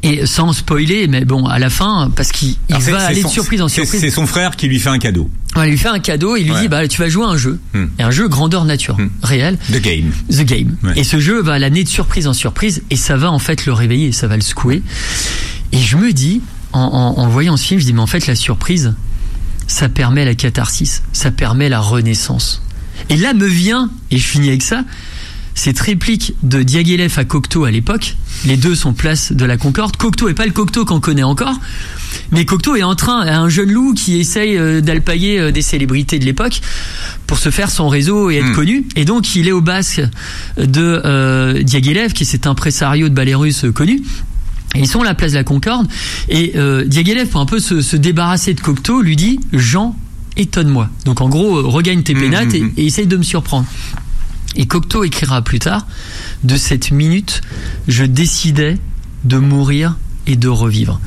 Et sans spoiler, mais bon, à la fin, parce qu'il va aller de surprise en surprise. C'est son frère qui lui fait un cadeau. Ouais, il lui fait un cadeau, il lui dit, tu vas jouer à un jeu. Et un jeu grandeur nature, réel. The Game. Ouais. Et ce jeu va l'amener de surprise en surprise, et ça va en fait le réveiller, ça va le secouer. Et je me dis, en voyant ce film, je dis, mais en fait, la surprise, ça permet la catharsis, ça permet la renaissance. Et là me vient, et je finis avec ça, cette réplique de Diaghilev à Cocteau à l'époque. Les deux sont place de la Concorde. Cocteau est pas le Cocteau qu'on connaît encore, mais Cocteau est un jeune loup qui essaye d'alpaguer des célébrités de l'époque pour se faire son réseau et être connu. Et donc il est au basque de Diaghilev, qui est cet impresario de ballet russe connu. Et ils sont à la place de la Concorde. Et Diaghilev, pour un peu se débarrasser de Cocteau, lui dit « Jean, étonne-moi ». Donc en gros, regagne tes pénates et essaye de me surprendre. Et Cocteau écrira plus tard, de cette minute, je décidais de mourir et de revivre.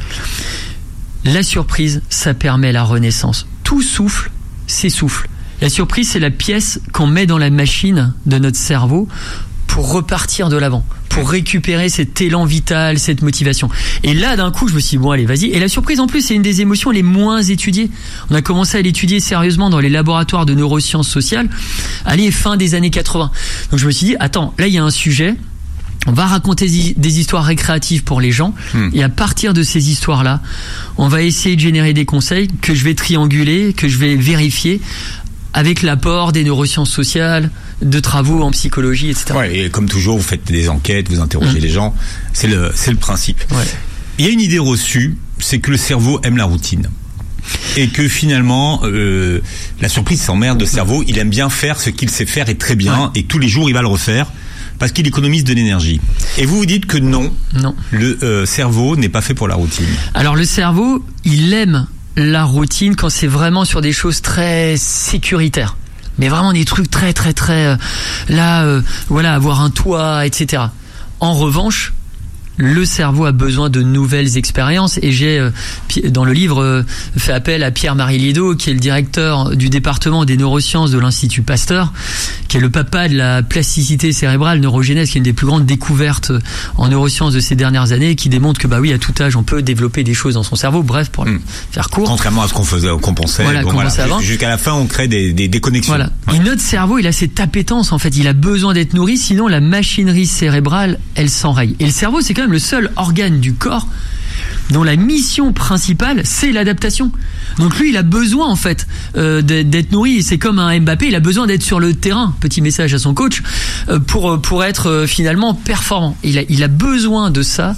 La surprise, ça permet la renaissance. Tout souffle s'essouffle. La surprise, c'est la pièce qu'on met dans la machine de notre cerveau pour repartir de l'avant, pour récupérer cet élan vital, cette motivation. Et là, d'un coup, je me suis dit, bon, allez, vas-y. Et la surprise, en plus, c'est une des émotions les moins étudiées. On a commencé à l'étudier sérieusement dans les laboratoires de neurosciences sociales, allez, fin des années 80. Donc je me suis dit, attends, là, il y a un sujet. On va raconter des histoires récréatives pour les gens. Et à partir de ces histoires-là, on va essayer de générer des conseils que je vais trianguler, que je vais vérifier avec l'apport des neurosciences sociales, de travaux en psychologie, etc. Ouais, et comme toujours, vous faites des enquêtes, vous interrogez les gens. C'est le principe. Ouais. Il y a une idée reçue, c'est que le cerveau aime la routine. Et que finalement, la surprise s'emmerde, le cerveau, il aime bien faire ce qu'il sait faire et très bien, et tous les jours, il va le refaire. Parce qu'il économise de l'énergie. Et vous dites que non. Le cerveau n'est pas fait pour la routine. Alors le cerveau, il aime la routine quand c'est vraiment sur des choses très sécuritaires. Mais vraiment des trucs très avoir un toit, etc. En revanche, le cerveau a besoin de nouvelles expériences, et j'ai dans le livre fait appel à Pierre-Marie Liédot, qui est le directeur du département des neurosciences de l'Institut Pasteur, qui est le papa de la plasticité cérébrale neurogénèse, qui est une des plus grandes découvertes en neurosciences de ces dernières années, qui démontre que à tout âge on peut développer des choses dans son cerveau. Bref, pour faire court, contrairement à ce qu'on pensait, avant. Jusqu'à la fin on crée des connexions. Voilà. Et notre cerveau, il a cette appétence, en fait, il a besoin d'être nourri, sinon la machinerie cérébrale, elle s'enraye. Et le cerveau, c'est quand même le seul organe du corps dont la mission principale, c'est l'adaptation. Donc lui, il a besoin, en fait, d'être nourri. C'est comme un Mbappé, il a besoin d'être sur le terrain. Petit message à son coach, pour être finalement performant. Il a besoin de ça,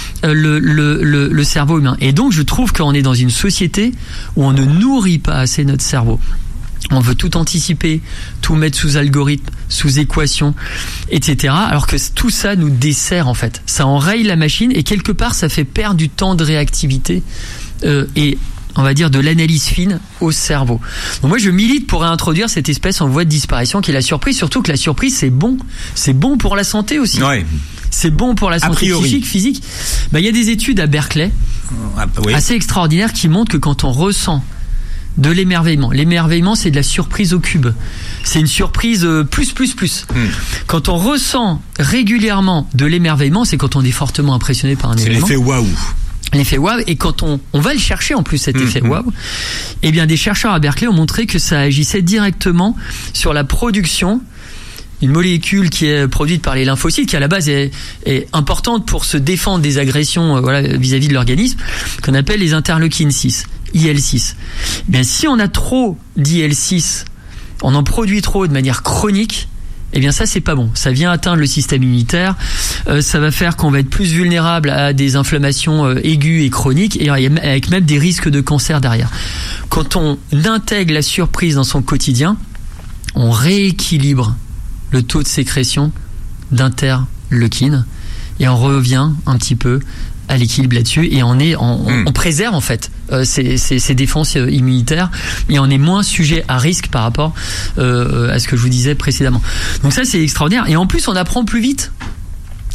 le cerveau humain. Et donc, je trouve qu'on est dans une société où on ne nourrit pas assez notre cerveau. On veut tout anticiper, tout mettre sous algorithme, sous équation, etc. Alors que tout ça nous dessert, en fait. Ça enraye la machine, et quelque part, ça fait perdre du temps de réactivité et, on va dire, de l'analyse fine au cerveau. Donc moi, je milite pour réintroduire cette espèce en voie de disparition qui est la surprise. Surtout que la surprise, c'est bon. C'est bon pour la santé aussi. Ouais. C'est bon pour la santé psychique, physique. Il y a des études à Berkeley assez extraordinaires qui montrent que quand on ressent de l'émerveillement, c'est de la surprise au cube. C'est une surprise plus. Quand on ressent régulièrement de l'émerveillement, c'est quand on est fortement impressionné par un événement. C'est l'effet waouh. L'effet waouh, et quand on va le chercher en plus, cet effet waouh, eh bien des chercheurs à Berkeley ont montré que ça agissait directement sur la production, une molécule qui est produite par les lymphocytes, qui à la base est importante pour se défendre des agressions vis-à-vis de l'organisme, qu'on appelle les interleukines 6. IL6. Bien, si on a trop d'IL6, on en produit trop de manière chronique, eh bien ça, c'est pas bon. Ça vient atteindre le système immunitaire, ça va faire qu'on va être plus vulnérable à des inflammations aiguës et chroniques, et avec même des risques de cancer derrière. Quand on intègre la surprise dans son quotidien, on rééquilibre le taux de sécrétion d'interleukines, et on revient un petit peu à l'équilibre là-dessus, et on préserve, en fait, ces défenses immunitaires, et on est moins sujet à risque par rapport à ce que je vous disais précédemment. Donc ça, c'est extraordinaire, et en plus on apprend plus vite.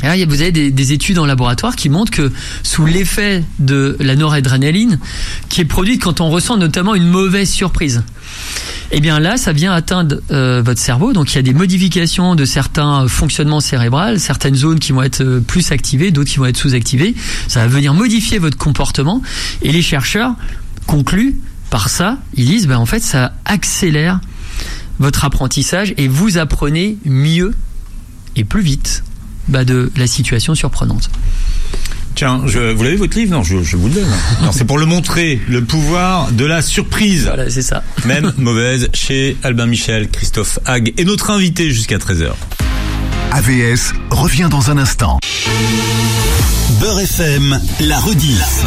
Et là, vous avez des études en laboratoire qui montrent que sous l'effet de la noradrénaline, qui est produite quand on ressent notamment une mauvaise surprise, eh bien là, ça vient atteindre votre cerveau. Donc il y a des modifications de certains fonctionnements cérébraux, certaines zones qui vont être plus activées, d'autres qui vont être sous-activées. Ça va venir modifier votre comportement. Et les chercheurs concluent par ça, ils disent, en fait, ça accélère votre apprentissage et vous apprenez mieux et plus vite de la situation surprenante. Tiens, vous l'avez votre livre ? Non, je vous le donne. Non, c'est pour le montrer, le pouvoir de la surprise. Voilà, c'est ça. Même mauvaise, chez Albin Michel, Christophe Hague et notre invité jusqu'à 13h. AVS revient dans un instant. Beurre FM, la rediff.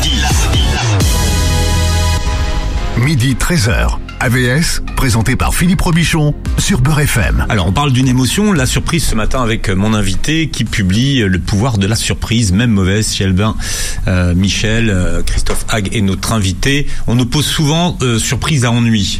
Midi 13h. AVS, présenté par Philippe Robichon sur Beurre FM. Alors, on parle d'une émotion, la surprise ce matin avec mon invité qui publie Le pouvoir de la surprise, même mauvaise, chez Albin Michel, Christophe Hague et notre invité. On oppose souvent surprise à ennui.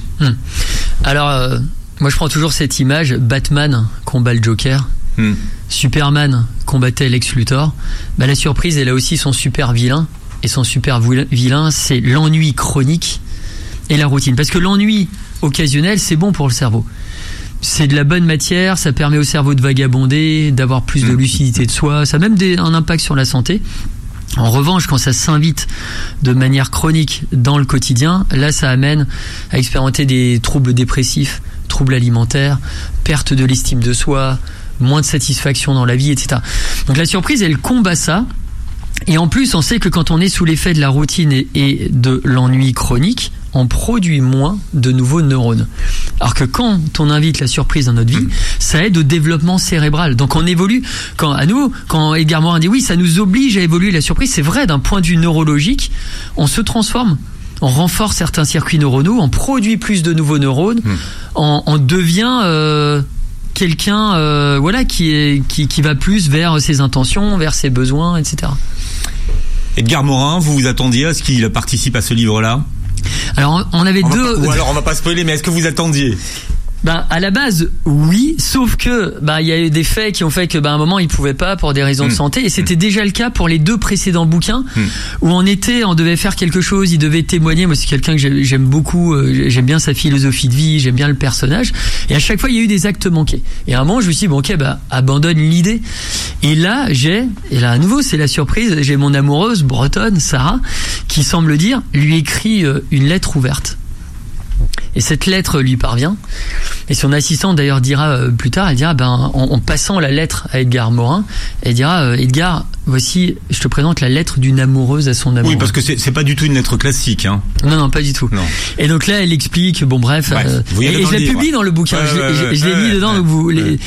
Alors, moi je prends toujours cette image, Batman combat le Joker, Superman combattait Lex Luthor. La surprise, elle a aussi son super vilain, et son super vilain, c'est l'ennui chronique et la routine. Parce que l'ennui occasionnel, c'est bon pour le cerveau. C'est de la bonne matière, ça permet au cerveau de vagabonder, d'avoir plus de lucidité de soi, ça a même un impact sur la santé. En revanche, quand ça s'invite de manière chronique dans le quotidien, là ça amène à expérimenter des troubles dépressifs, troubles alimentaires, perte de l'estime de soi, moins de satisfaction dans la vie, etc. Donc la surprise, elle combat ça. Et en plus, on sait que quand on est sous l'effet de la routine et de l'ennui chronique, on produit moins de nouveaux neurones. Alors que quand on invite la surprise dans notre vie, ça aide au développement cérébral. Donc on évolue. Quand Edgar Morin dit oui, ça nous oblige à évoluer la surprise, c'est vrai d'un point de vue neurologique, on se transforme. On renforce certains circuits neuronaux, on produit plus de nouveaux neurones, on devient quelqu'un qui va plus vers ses intentions, vers ses besoins, etc. Edgar Morin, vous vous attendiez à ce qu'il participe à ce livre-là ? Alors on avait deux. Ou alors on va pas spoiler, mais est-ce que vous attendiez ? À la base, oui, sauf que il y a eu des faits qui ont fait que à un moment il pouvait pas pour des raisons de santé, et c'était déjà le cas pour les deux précédents bouquins où on devait faire quelque chose, il devait témoigner. Moi, c'est quelqu'un que j'aime beaucoup, j'aime bien sa philosophie de vie, j'aime bien le personnage, et à chaque fois il y a eu des actes manqués. Et à un moment, je me suis dit abandonne l'idée. Et là à nouveau, c'est la surprise, j'ai mon amoureuse bretonne, Sarah, qui semble dire lui écrit une lettre ouverte. Et cette lettre lui parvient. Et son assistante d'ailleurs dira plus tard, elle dira en passant la lettre à Edgar Morin, elle dira Edgar, voici, je te présente la lettre d'une amoureuse à son amoureux. Oui, parce que c'est pas du tout une lettre classique, hein. Non, pas du tout. Non. Et donc là, elle explique, et je la publie dans le bouquin. Je l'ai mis dedans, donc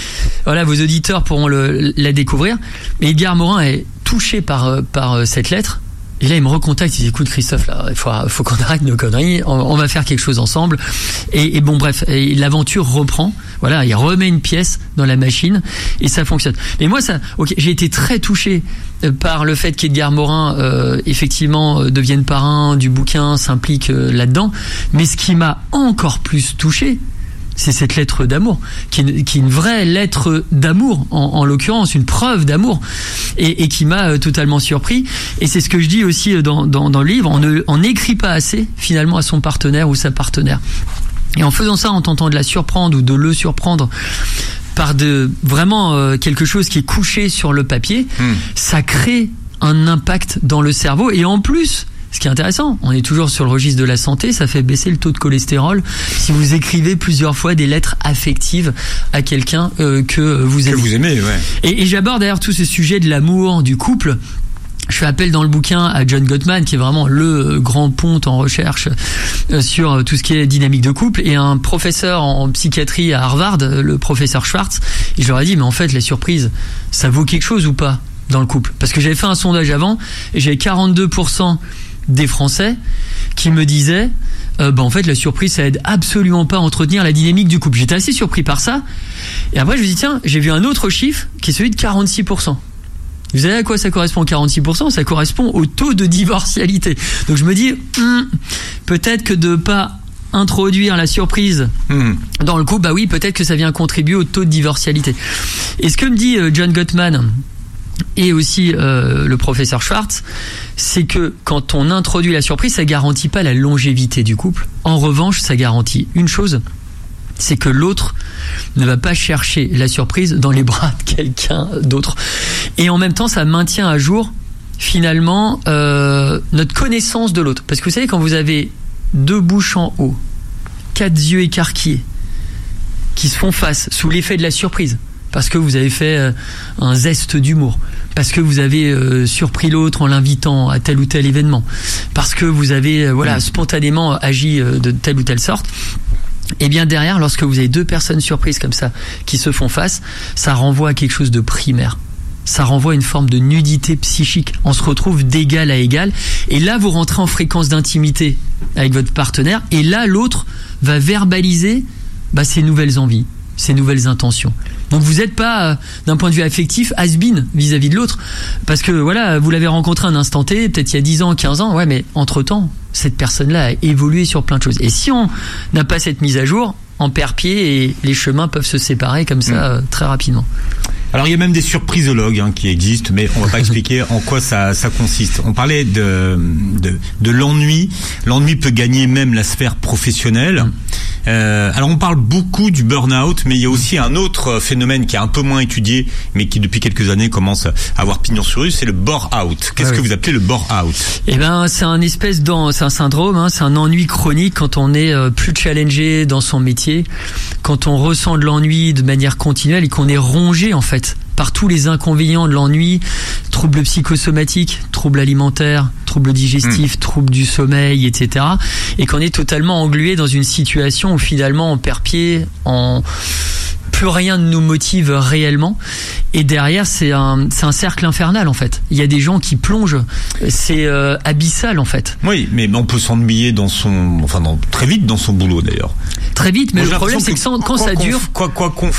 vos auditeurs pourront la découvrir. Et Edgar Morin est touché par cette lettre. Et là, il me recontacte, il dit écoute Christophe, là, faut qu'on arrête nos conneries, on va faire quelque chose ensemble. Et l'aventure reprend. Voilà, il remet une pièce dans la machine et ça fonctionne. Mais moi, j'ai été très touché par le fait qu'Edgar Morin, effectivement, devienne parrain du bouquin, s'implique là-dedans. Mais ce qui m'a encore plus touché, c'est cette lettre d'amour, qui est une vraie lettre d'amour, en l'occurrence, une preuve d'amour, et qui m'a totalement surpris. Et c'est ce que je dis aussi dans le livre, on n'écrit pas assez, finalement, à son partenaire ou sa partenaire. Et en faisant ça, en tentant de la surprendre ou de le surprendre par vraiment quelque chose qui est couché sur le papier, ça crée un impact dans le cerveau. Et en plus, ce qui est intéressant, on est toujours sur le registre de la santé, ça fait baisser le taux de cholestérol si vous écrivez plusieurs fois des lettres affectives à quelqu'un que vous aimez. Que vous aimez, ouais. Et j'aborde d'ailleurs tout ce sujet de l'amour, du couple. Je fais appel dans le bouquin à John Gottman, qui est vraiment le grand ponte en recherche sur tout ce qui est dynamique de couple, et un professeur en psychiatrie à Harvard, le professeur Schwartz. Et je leur ai dit, mais en fait, la surprise, ça vaut quelque chose ou pas dans le couple ? Parce que j'avais fait un sondage avant, et j'avais 42% des Français qui me disaient en fait la surprise ça aide absolument pas à entretenir la dynamique du couple. J'étais assez surpris par ça, et après je me dis tiens, j'ai vu un autre chiffre qui est celui de 46%. Vous savez à quoi ça correspond, 46%? Ça correspond au taux de divorcialité. Donc je me dis peut-être que de pas introduire la surprise dans le couple, oui, peut-être que ça vient contribuer au taux de divorcialité. Et ce que me dit John Gottman, et aussi le professeur Schwartz, c'est que quand on introduit la surprise, ça garantit pas la longévité du couple. En revanche, ça garantit une chose, c'est que l'autre ne va pas chercher la surprise dans les bras de quelqu'un d'autre. Et en même temps, ça maintient à jour finalement notre connaissance de l'autre. Parce que vous savez, quand vous avez 2 bouches en haut, 4 yeux écarquillés, qui se font face sous l'effet de la surprise, parce que vous avez fait un zeste d'humour, parce que vous avez surpris l'autre en l'invitant à tel ou tel événement, parce que vous avez spontanément agi de telle ou telle sorte, et bien derrière, lorsque vous avez 2 personnes surprises comme ça qui se font face, ça renvoie à quelque chose de primaire. Ça renvoie à une forme de nudité psychique. On se retrouve d'égal à égal, et là vous rentrez en fréquence d'intimité avec votre partenaire, et là l'autre va verbaliser ses nouvelles envies, ses nouvelles intentions. Donc vous n'êtes pas, d'un point de vue affectif, has-been vis-à-vis de l'autre. Parce que vous l'avez rencontré un instant T, peut-être il y a 10 ans, 15 ans, mais entre-temps, cette personne-là a évolué sur plein de choses. Et si on n'a pas cette mise à jour, on perd pied et les chemins peuvent se séparer comme ça très rapidement. Alors il y a même des surprisologues qui existent, mais on va pas expliquer en quoi ça consiste. On parlait de l'ennui. L'ennui peut gagner même la sphère professionnelle. Alors on parle beaucoup du burn-out, mais il y a aussi un autre phénomène qui est un peu moins étudié, mais qui depuis quelques années commence à avoir pignon sur rue, c'est le bore-out. Qu'est-ce que vous appelez le bore-out ? Eh ben, c'est c'est un syndrome, c'est un ennui chronique quand on est plus challengé dans son métier, quand on ressent de l'ennui de manière continuelle et qu'on est rongé en fait par tous les inconvénients de l'ennui, troubles psychosomatiques, troubles alimentaires, troubles digestifs, troubles du sommeil, etc. Et qu'on est totalement englué dans une situation où finalement on perd pied, plus rien ne nous motive réellement. Et derrière, c'est un cercle infernal en fait. Il y a des gens qui plongent, c'est abyssal en fait. Oui, mais on peut s'ennuyer très vite dans son boulot d'ailleurs. Très vite, mais le problème c'est que quand ça dure, quoi qu'on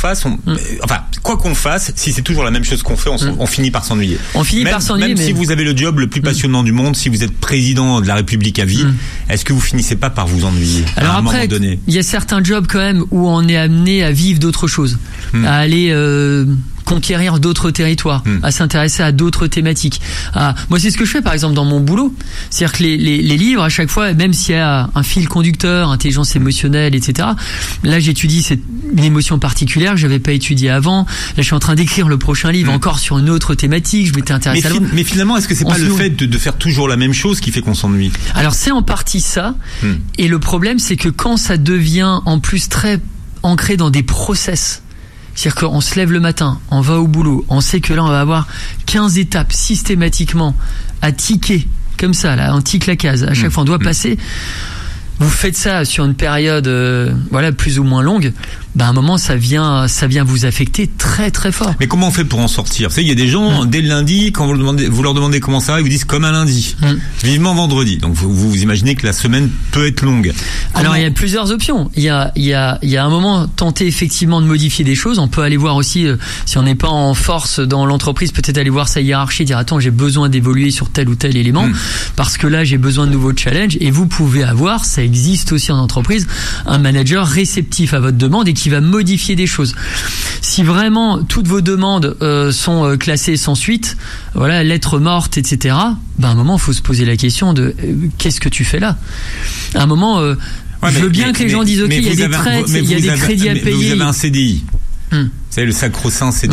fasse, si c'est toujours la même chose qu'on fait, on finit par s'ennuyer. On finit par s'ennuyer, même si vous avez le job le plus passionnant du monde, si vous êtes président de la République à vie, est-ce que vous finissez pas par vous ennuyer Alors à un après, moment donné ? Il y a certains jobs quand même où on est amené à vivre d'autres choses, à aller conquérir d'autres territoires, à s'intéresser à d'autres thématiques. Moi, c'est ce que je fais par exemple dans mon boulot. C'est-à-dire que les livres, à chaque fois, même s'il y a un fil conducteur, intelligence émotionnelle, etc., là, j'étudie une émotion particulière que je n'avais pas étudiée avant. Là, je suis en train d'écrire le prochain livre encore sur une autre thématique. Je m'étais intéressé à mais finalement, est-ce que c'est pas le fait de faire toujours la même chose qui fait qu'on s'ennuie ? Alors, c'est en partie ça. Et le problème, c'est que quand ça devient en plus très ancré dans des process, c'est-à-dire qu'on se lève le matin, on va au boulot, on sait que là on va avoir 15 étapes systématiquement à ticker, comme ça, là, on tique la case, à chaque fois on doit passer. Vous faites ça sur une période plus ou moins longue, à un moment ça vient vous affecter très très fort. Mais comment on fait pour en sortir ? Vous savez, il y a des gens dès le lundi, quand vous leur demandez comment ça va, ils vous disent comme un lundi, vivement vendredi. Donc vous imaginez que la semaine peut être longue. Alors il y a plusieurs options. Il y a un moment tenter effectivement de modifier des choses. On peut aller voir aussi si on n'est pas en force dans l'entreprise, peut-être aller voir sa hiérarchie, dire attends, j'ai besoin d'évoluer sur tel ou tel élément parce que là j'ai besoin de nouveaux challenges. Et vous pouvez avoir, ça existe aussi en entreprise, un manager réceptif à votre demande et qui va modifier des choses. Si vraiment toutes vos demandes sont classées sans suite, lettres mortes, etc., à un moment il faut se poser la question de qu'est-ce que tu fais là ? À un moment, je veux bien que les gens disent ok, il y a des traites, il y a des crédits à payer. Vous avez un CDI. Vous savez, le sacro-saint CDI.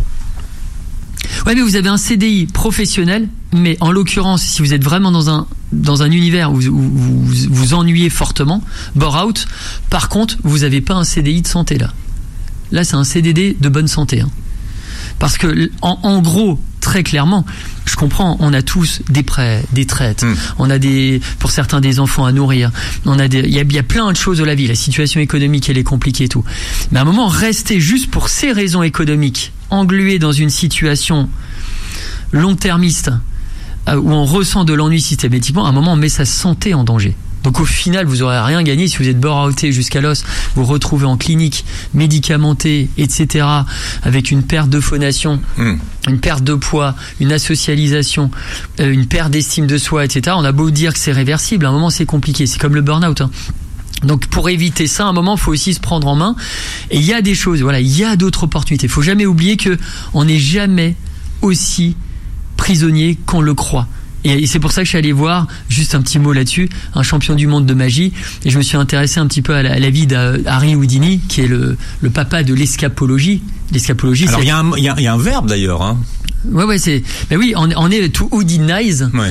Ouais, mais vous avez un CDI professionnel, mais en l'occurrence, si vous êtes vraiment dans un univers où vous ennuyez fortement, bore-out, par contre, vous n'avez pas un CDI de santé là. Là, c'est un CDD de bonne santé. Parce que, en gros, très clairement, je comprends, on a tous des prêts, des traites, on a pour certains des enfants à nourrir, il y a plein de choses de la vie, la situation économique elle est compliquée et tout. Mais à un moment, rester juste pour ces raisons économiques, englué dans une situation long-termiste, où on ressent de l'ennui systématiquement, à un moment on met sa santé en danger. Donc au final, vous n'aurez rien gagné si vous êtes bore-outé jusqu'à l'os, vous vous retrouvez en clinique, médicamenté, etc., avec une perte de phonation, une perte de poids, une asocialisation, une perte d'estime de soi, etc. On a beau dire que c'est réversible, à un moment c'est compliqué, c'est comme le burn-out. Donc pour éviter ça, à un moment, il faut aussi se prendre en main. Et il y a des choses, il y a d'autres opportunités. Il ne faut jamais oublier que on n'est jamais aussi prisonnier qu'on le croit. Et c'est pour ça que je suis allé voir, juste un petit mot là-dessus, un champion du monde de magie, et je me suis intéressé un petit peu à la vie d'Harry Houdini, qui est le papa de l'escapologie. L'escapologie, alors il y a un verbe d'ailleurs, hein. Ouais, on est to Houdinize. Ouais.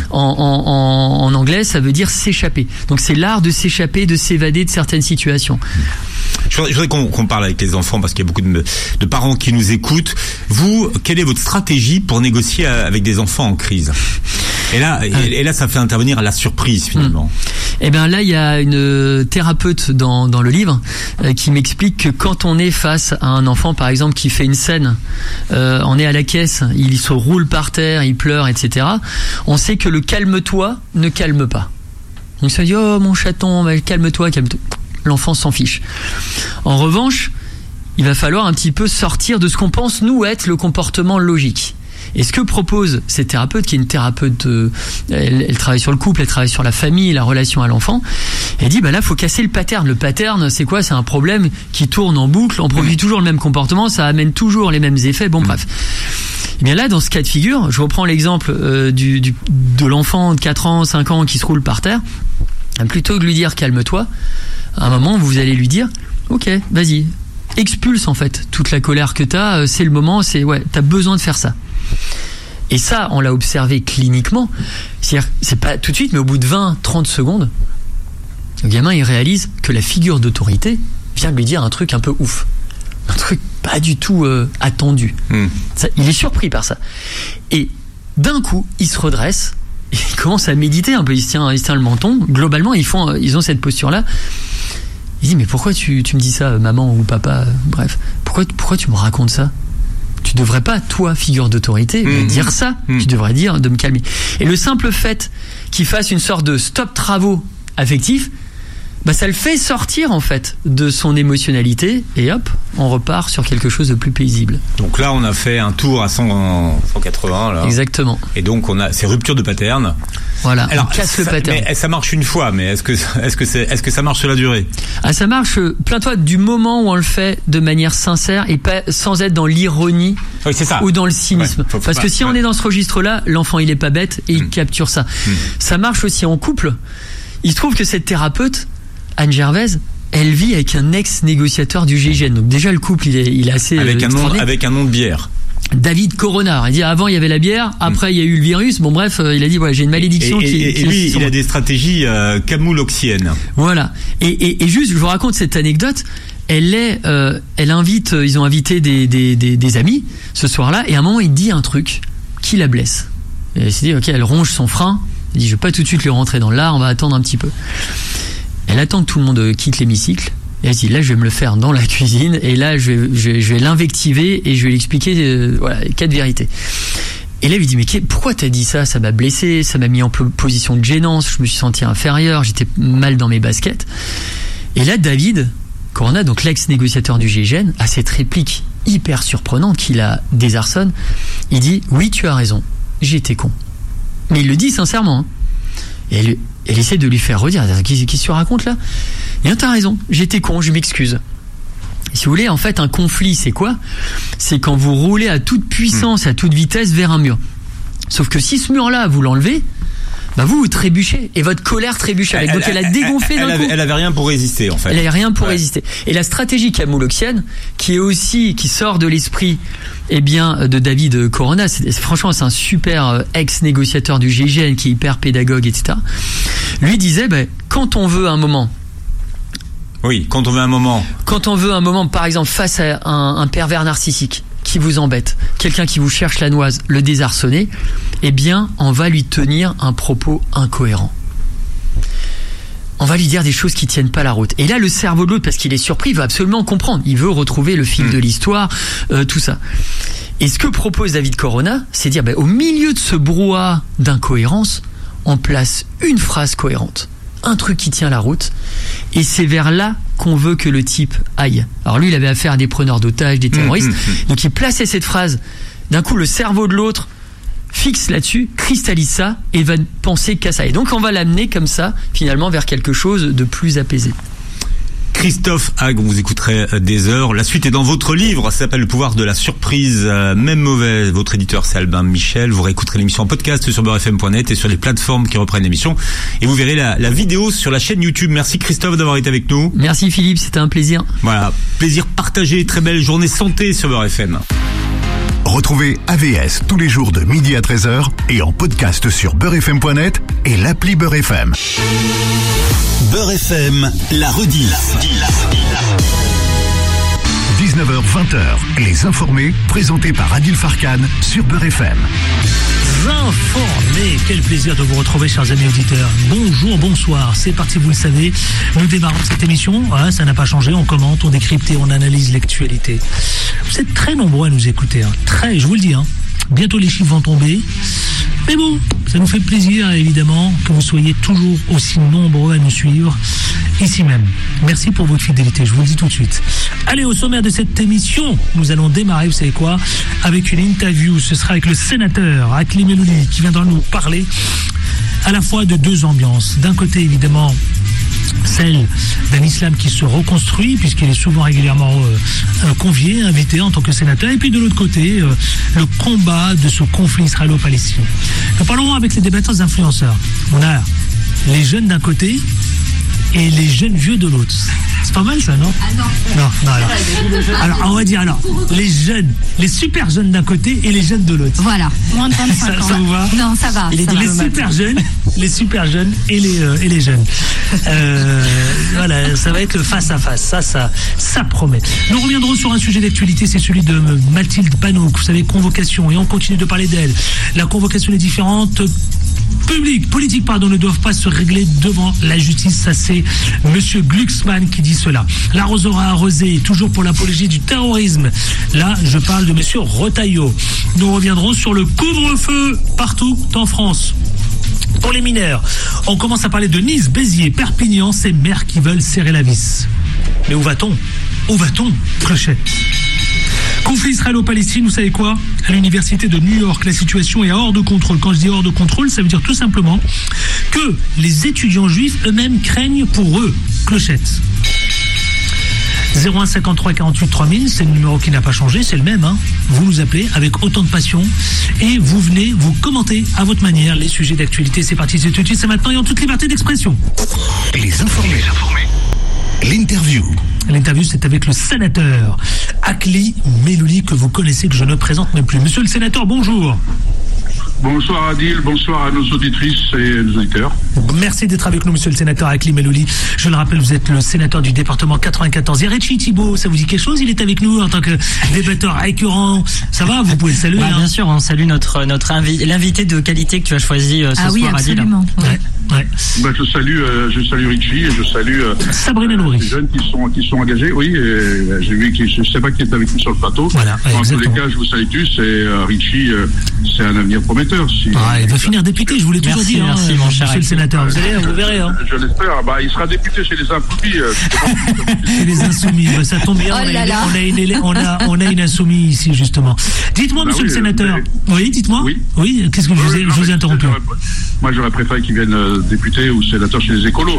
En anglais, ça veut dire s'échapper. Donc c'est l'art de s'échapper, de s'évader de certaines situations. Je voudrais qu'on parle avec les enfants parce qu'il y a beaucoup de parents qui nous écoutent. Vous, quelle est votre stratégie pour négocier avec des enfants en crise ? Et là, ça fait intervenir la surprise finalement. Eh bien là, il y a une thérapeute dans le livre qui m'explique que quand on est face à un enfant, par exemple, qui fait une scène, on est à la caisse, il se roule par terre, il pleure, etc. On sait que le calme-toi ne calme pas. Donc ça dit, oh mon chaton, calme-toi. L'enfant s'en fiche. En revanche, il va falloir un petit peu sortir de ce qu'on pense nous être le comportement logique. Et ce que propose cette thérapeute, qui est une thérapeute, elle travaille sur le couple, elle travaille sur la famille, la relation à l'enfant, elle dit, là, faut casser le pattern. Le pattern, c'est quoi ? C'est un problème qui tourne en boucle, on produit toujours le même comportement, ça amène toujours les mêmes effets, bref. Et bien là, dans ce cas de figure, je reprends l'exemple de l'enfant de 4 ans, 5 ans qui se roule par terre, plutôt que de lui dire, calme-toi, à un moment, vous allez lui dire, ok, vas-y, expulse en fait toute la colère que t'as, c'est le moment, t'as besoin de faire ça. Et ça, on l'a observé cliniquement, c'est-à-dire, c'est pas tout de suite, mais au bout de 20-30 secondes, le gamin, il réalise que la figure d'autorité vient de lui dire un truc un peu ouf. Un truc pas du tout attendu. Ça, il est surpris par ça. Et d'un coup, il se redresse, et il commence à méditer un peu, il se tient le menton. Globalement, ils ont cette posture-là. Il dit, mais pourquoi tu me dis ça, maman ou papa, bref, pourquoi tu me racontes ça ? Tu devrais pas, toi, figure d'autorité, me dire ça. Tu devrais dire de me calmer. Et le simple fait qu'il fasse une sorte de stop travaux affectifs, ça le fait sortir en fait de son émotionnalité et hop, on repart sur quelque chose de plus paisible. Donc là, on a fait un tour à 180 là. Exactement. Et donc on a ces ruptures de pattern. Voilà. Alors, on casse le pattern. Mais ça marche une fois, mais est-ce que ça marche sur la durée ? Ça marche. Plains-toi du moment où on le fait de manière sincère et pas sans être dans l'ironie ou dans le cynisme. Ouais, parce que si on est dans ce registre-là, l'enfant il est pas bête et il capture ça. Ça marche aussi en couple. Il se trouve que cette thérapeute, Anne Gervaise, elle vit avec un ex-négociateur du GIGN. Donc déjà le couple il est assez avec un nom de bière. David Corona. Il dit avant il y avait la bière, après il y a eu le virus. Bon bref, il a dit j'ai une malédiction et lui il a des stratégies camouloxiennes. Voilà. Et juste je vous raconte cette anecdote. Elle invite, ils ont invité des amis ce soir-là et à un moment il dit un truc qui la blesse. Et elle s'est dit ok, elle ronge son frein. Elle dit je vais pas tout de suite lui rentrer dans l'art, on va attendre un petit peu. Elle attend que tout le monde quitte l'hémicycle. Et elle dit là je vais me le faire dans la cuisine et là je vais l'invectiver et je vais lui expliquer les 4 vérités. Et là il lui dit mais pourquoi t'as dit ça ? Ça m'a blessé, ça m'a mis en position de gênance, je me suis senti inférieur, j'étais mal dans mes baskets. Et là David Corona, donc l'ex-négociateur du GIGN, a cette réplique hyper surprenante qui la désarçonne. Il dit oui tu as raison, j'étais con. Mais il le dit sincèrement. Et elle essaie de lui faire redire qu'est-ce que tu racontes là ? Et t'as raison, j'étais con, je m'excuse. Si vous voulez, en fait, un conflit, c'est quoi ? C'est quand vous roulez à toute puissance, à toute vitesse vers un mur. Sauf que si ce mur-là, vous l'enlevez, vous trébuchez et votre colère trébuche avec. Donc elle a dégonflé d'un coup. Elle avait rien pour résister en fait. Elle avait rien pour résister. Et la stratégie camouloxienne, qui sort de l'esprit, de David Corona, franchement c'est un super ex-négociateur du GIGN qui est hyper pédagogue, etc. Lui disait, quand on veut un moment. Oui, quand on veut un moment. Quand on veut un moment, par exemple, face à un pervers narcissique qui vous embête, quelqu'un qui vous cherche la noise, le désarçonner, on va lui tenir un propos incohérent. On va lui dire des choses qui tiennent pas la route. Et là, le cerveau de l'autre, parce qu'il est surpris, il veut absolument comprendre. Il veut retrouver le fil de l'histoire, tout ça. Et ce que propose David Corona, c'est dire, au milieu de ce brouhaha d'incohérence, on place une phrase cohérente. Un truc qui tient la route, et c'est vers là qu'on veut que le type aille. Alors lui, il avait affaire à des preneurs d'otages, des terroristes, donc il plaçait cette phrase. D'un coup, le cerveau de l'autre fixe là-dessus, cristallise ça, et va penser qu'à ça. Et donc on va l'amener comme ça, finalement, vers quelque chose de plus apaisé. Christophe Hague, vous écouterez des heures. La suite est dans votre livre, ça s'appelle Le pouvoir de la surprise, même mauvais. Votre éditeur, c'est Albin Michel. Vous réécouterez l'émission en podcast sur beurrefm.net et sur les plateformes qui reprennent l'émission. Et vous verrez la vidéo sur la chaîne YouTube. Merci Christophe d'avoir été avec nous. Merci Philippe, c'était un plaisir. Voilà, plaisir partagé. Très belle journée santé sur Beurre FM. Retrouvez AVS tous les jours de midi à 13h et en podcast sur beurrefm.net et l'appli Beurre FM. Beurre FM, la rediff. 19h-20h, Les Informés, présentés par Adil Farkan sur Beurre FM. Informés, quel plaisir de vous retrouver, chers amis auditeurs. Bonjour, bonsoir, c'est parti, vous le savez. Nous démarrons cette émission, ça n'a pas changé, on commente, on décrypte et on analyse l'actualité. Vous êtes très nombreux à nous écouter, très, je vous le dis, bientôt les chiffres vont tomber. Mais bon, ça nous fait plaisir, évidemment, que vous soyez toujours aussi nombreux à nous suivre, ici même. Merci pour votre fidélité, je vous le dis tout de suite. Allez, au sommaire de cette émission, nous allons démarrer, vous savez quoi, avec une interview. Ce sera avec le sénateur Akli Melouli, qui viendra nous parler à la fois de deux ambiances. D'un côté, évidemment, celle d'un islam qui se reconstruit, puisqu'il est souvent régulièrement convié, invité en tant que sénateur, et puis de l'autre côté, le combat de ce conflit israélo-palestinien. Nous parlerons avec les débatteurs influenceurs. On a les jeunes d'un côté et les jeunes vieux de l'autre. C'est pas mal ça, non? Non, alors on va dire les jeunes, les super jeunes d'un côté et les jeunes de l'autre. Voilà, moins de 25 ans. Ça vous va? Non, ça va. Il a dit les super jeunes et les jeunes. Voilà, ça va être le face à face. Ça promet. Nous reviendrons sur un sujet d'actualité, c'est celui de Mathilde Panot. Vous savez, convocation, et on continue de parler d'elle. La convocation des différentes politiques, ne doivent pas se régler devant la justice. Ça, c'est Monsieur Glucksmann qui dit cela. L'arroseur a arrosé, toujours pour l'apologie du terrorisme. Là, je parle de Monsieur Retailleau. Nous reviendrons sur le couvre-feu partout en France. Pour les mineurs, on commence à parler de Nice, Béziers, Perpignan, ces maires qui veulent serrer la vis. Mais où va-t-on? Clochette. Conflit israélo-palestine, vous savez quoi? À l'université de New York, la situation est hors de contrôle. Quand je dis hors de contrôle, ça veut dire tout simplement que les étudiants juifs eux-mêmes craignent pour eux. Clochette. 01 53 48 3000, c'est le numéro qui n'a pas changé, c'est le même. Vous nous appelez avec autant de passion et vous venez vous commenter à votre manière les sujets d'actualité. C'est parti, c'est tout de suite, c'est maintenant et en toute liberté d'expression. Les Informés. L'interview. L'interview, c'est avec le sénateur Akli Melouli, que vous connaissez, que je ne présente même plus. Monsieur le sénateur, bonjour. Bonsoir Adil, bonsoir à nos auditrices et nos auditeurs. Merci d'être avec nous, monsieur le sénateur Akli Melouli. Je le rappelle, vous êtes le sénateur du département 94. Et Richie Thibault, ça vous dit quelque chose? Il est avec nous en tant que débatteur récurrent. Ça va? Vous pouvez le saluer. Bien sûr, on salue l'invité de qualité que tu as choisi ce soir, oui, absolument. Adil. Ouais. Je salue Richie et je salue Sabrina Nourri. Les jeunes qui sont engagés. Oui, et j'ai vu je sais pas qui est avec nous sur le plateau. Voilà, en tous les cas, je vous salue tous. Et Richie, c'est un avenir prometteur. Il va finir député, je vous l'ai toujours dit. Merci, mon cher monsieur le sénateur. Vous verrez. Je l'espère. Il sera député chez les Insoumis. Chez les Insoumis, ça tombe bien. On a une Insoumis ici, justement. Dites-moi, monsieur le sénateur. Oui, dites-moi. Oui, qu'est-ce que je vous ai interrompu? Moi, j'aurais préféré qu'il vienne député ou sénateur chez les écolos.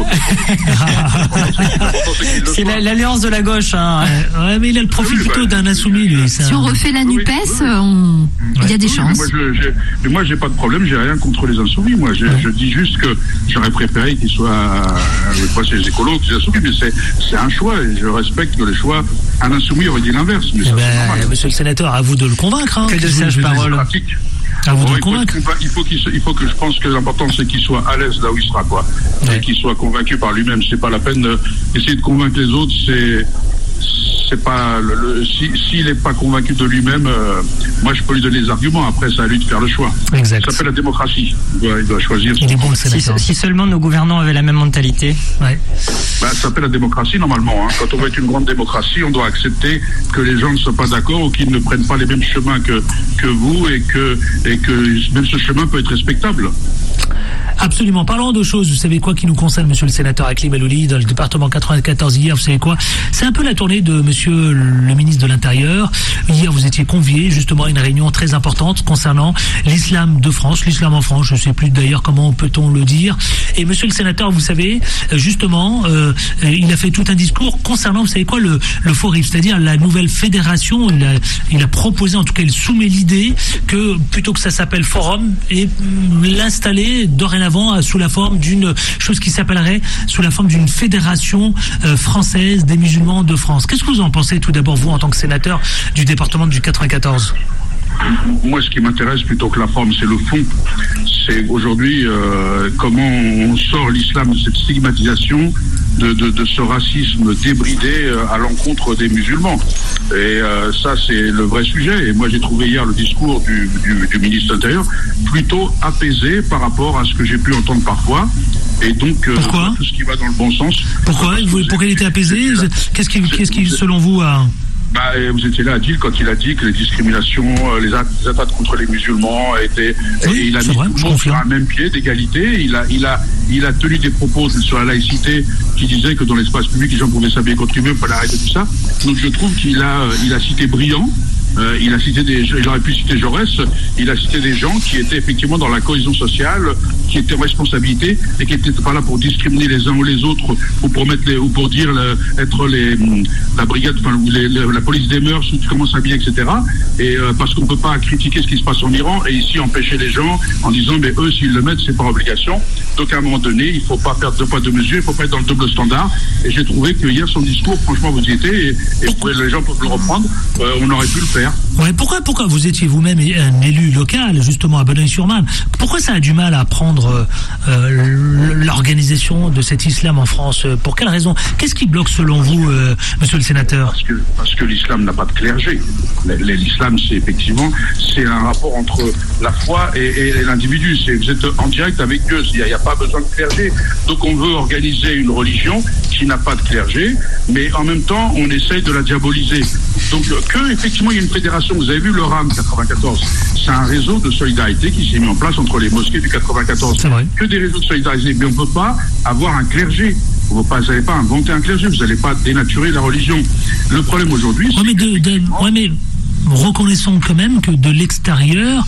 C'est l'alliance de la gauche. Ouais, mais il a le profil plutôt d'un insoumis, lui. Si on refait la NUPES, il y a des chances. Moi, j'ai pas de problème, j'ai rien contre les insoumis. Moi, je dis juste que j'aurais préféré qu'ils soient chez les écolos que les insoumis, mais c'est un choix et je respecte que les choix. Un insoumis aurait dit l'inverse. Monsieur le sénateur, à vous de le convaincre. Que de sages paroles. À vous de le convaincre. Il faut que je pense que l'important c'est qu'il soit à l'aise là où il sera, quoi. Et qu'il soit convaincu par lui-même. C'est pas la peine d'essayer de convaincre les autres. C'est pas s'il n'est pas convaincu de lui-même, moi je peux lui donner des arguments. Après, c'est à lui de faire le choix. Exact. Ça s'appelle la démocratie. Il doit choisir. Il est bon, le sénateur. Si seulement nos gouvernants avaient la même mentalité. Ouais. Ça s'appelle la démocratie normalement. Quand on veut être une grande démocratie, on doit accepter que les gens ne soient pas d'accord ou qu'ils ne prennent pas les mêmes chemins que vous et que même ce chemin peut être respectable. Absolument. Parlons de choses, vous savez quoi, qui nous concerne, monsieur le sénateur Akli Melouli, dans le département 94 hier, vous savez quoi, c'est un peu la tournée de monsieur le ministre de l'Intérieur. Hier, vous étiez convié justement à une réunion très importante concernant l'islam de France, l'islam en France, je ne sais plus d'ailleurs comment peut-on le dire. Et monsieur le sénateur, vous savez, justement, il a fait tout un discours concernant, vous savez quoi, le FORIF, c'est-à-dire la nouvelle fédération. Il a proposé, en tout cas, il soumet l'idée que plutôt que ça s'appelle Forum, et l'installer dorénavant sous la forme d'une chose qui s'appellerait sous la forme d'une fédération française des musulmans de France. Qu'est-ce que vous en pensez, tout d'abord, vous, en tant que sénateur du département du 94? Moi, ce qui m'intéresse plutôt que la forme, c'est le fond. C'est aujourd'hui comment on sort l'islam de cette stigmatisation, de ce racisme débridé à l'encontre des musulmans. Et ça, c'est le vrai sujet. Et moi, j'ai trouvé hier le discours du ministre de l'Intérieur plutôt apaisé par rapport à ce que j'ai pu entendre parfois. Et donc, pourquoi tout ce qui va dans le bon sens. Pourquoi il était apaisé? Qu'est-ce qui, selon vous, a... vous étiez là, Adil, quand il a dit que les discriminations, les attaques contre les musulmans étaient... Oui, il a mis tout le monde sur un même pied d'égalité. Il a tenu des propos sur la laïcité qui disaient que dans l'espace public, les gens pouvaient s'habiller comme ils veulent, il fallait arrêter tout ça. Donc je trouve qu'il a cité Briand. Il aurait pu citer Jaurès. Il a cité des gens qui étaient effectivement dans la cohésion sociale, qui étaient en responsabilité et qui n'étaient pas là pour discriminer les uns ou les autres ou pour dire être la brigade, la police des mœurs, comment s'habiller, etc. Et parce qu'on ne peut pas critiquer ce qui se passe en Iran et ici empêcher les gens en disant mais eux s'ils le mettent c'est par obligation. Donc à un moment donné il ne faut pas perdre de poids de mesure, il ne faut pas être dans le double standard. Et j'ai trouvé que hier son discours, franchement vous y étiez et les gens peuvent le reprendre. On aurait pu le faire. Ouais, pourquoi vous étiez vous-même un élu local, justement à Bonneuil-sur-Marne? Pourquoi ça a du mal à prendre l'organisation de cet islam en France? Pour quelle raison? Qu'est-ce qui bloque selon vous, monsieur le sénateur? Parce que l'islam n'a pas de clergé. L'islam, c'est un rapport entre la foi et l'individu. Vous êtes en direct avec Dieu. Il n'y a pas besoin de clergé. Donc on veut organiser une religion qui n'a pas de clergé, mais en même temps, on essaye de la diaboliser. Donc effectivement, il y a une fédération. Vous avez vu le RAM 94. C'est un réseau de solidarité qui s'est mis en place entre les mosquées du 94. C'est vrai. Que des réseaux de solidarité. Mais on ne peut pas avoir un clergé. Vous n'allez pas inventer un clergé. Vous n'allez pas dénaturer la religion. Le problème aujourd'hui, c'est mais reconnaissons quand même que de l'extérieur,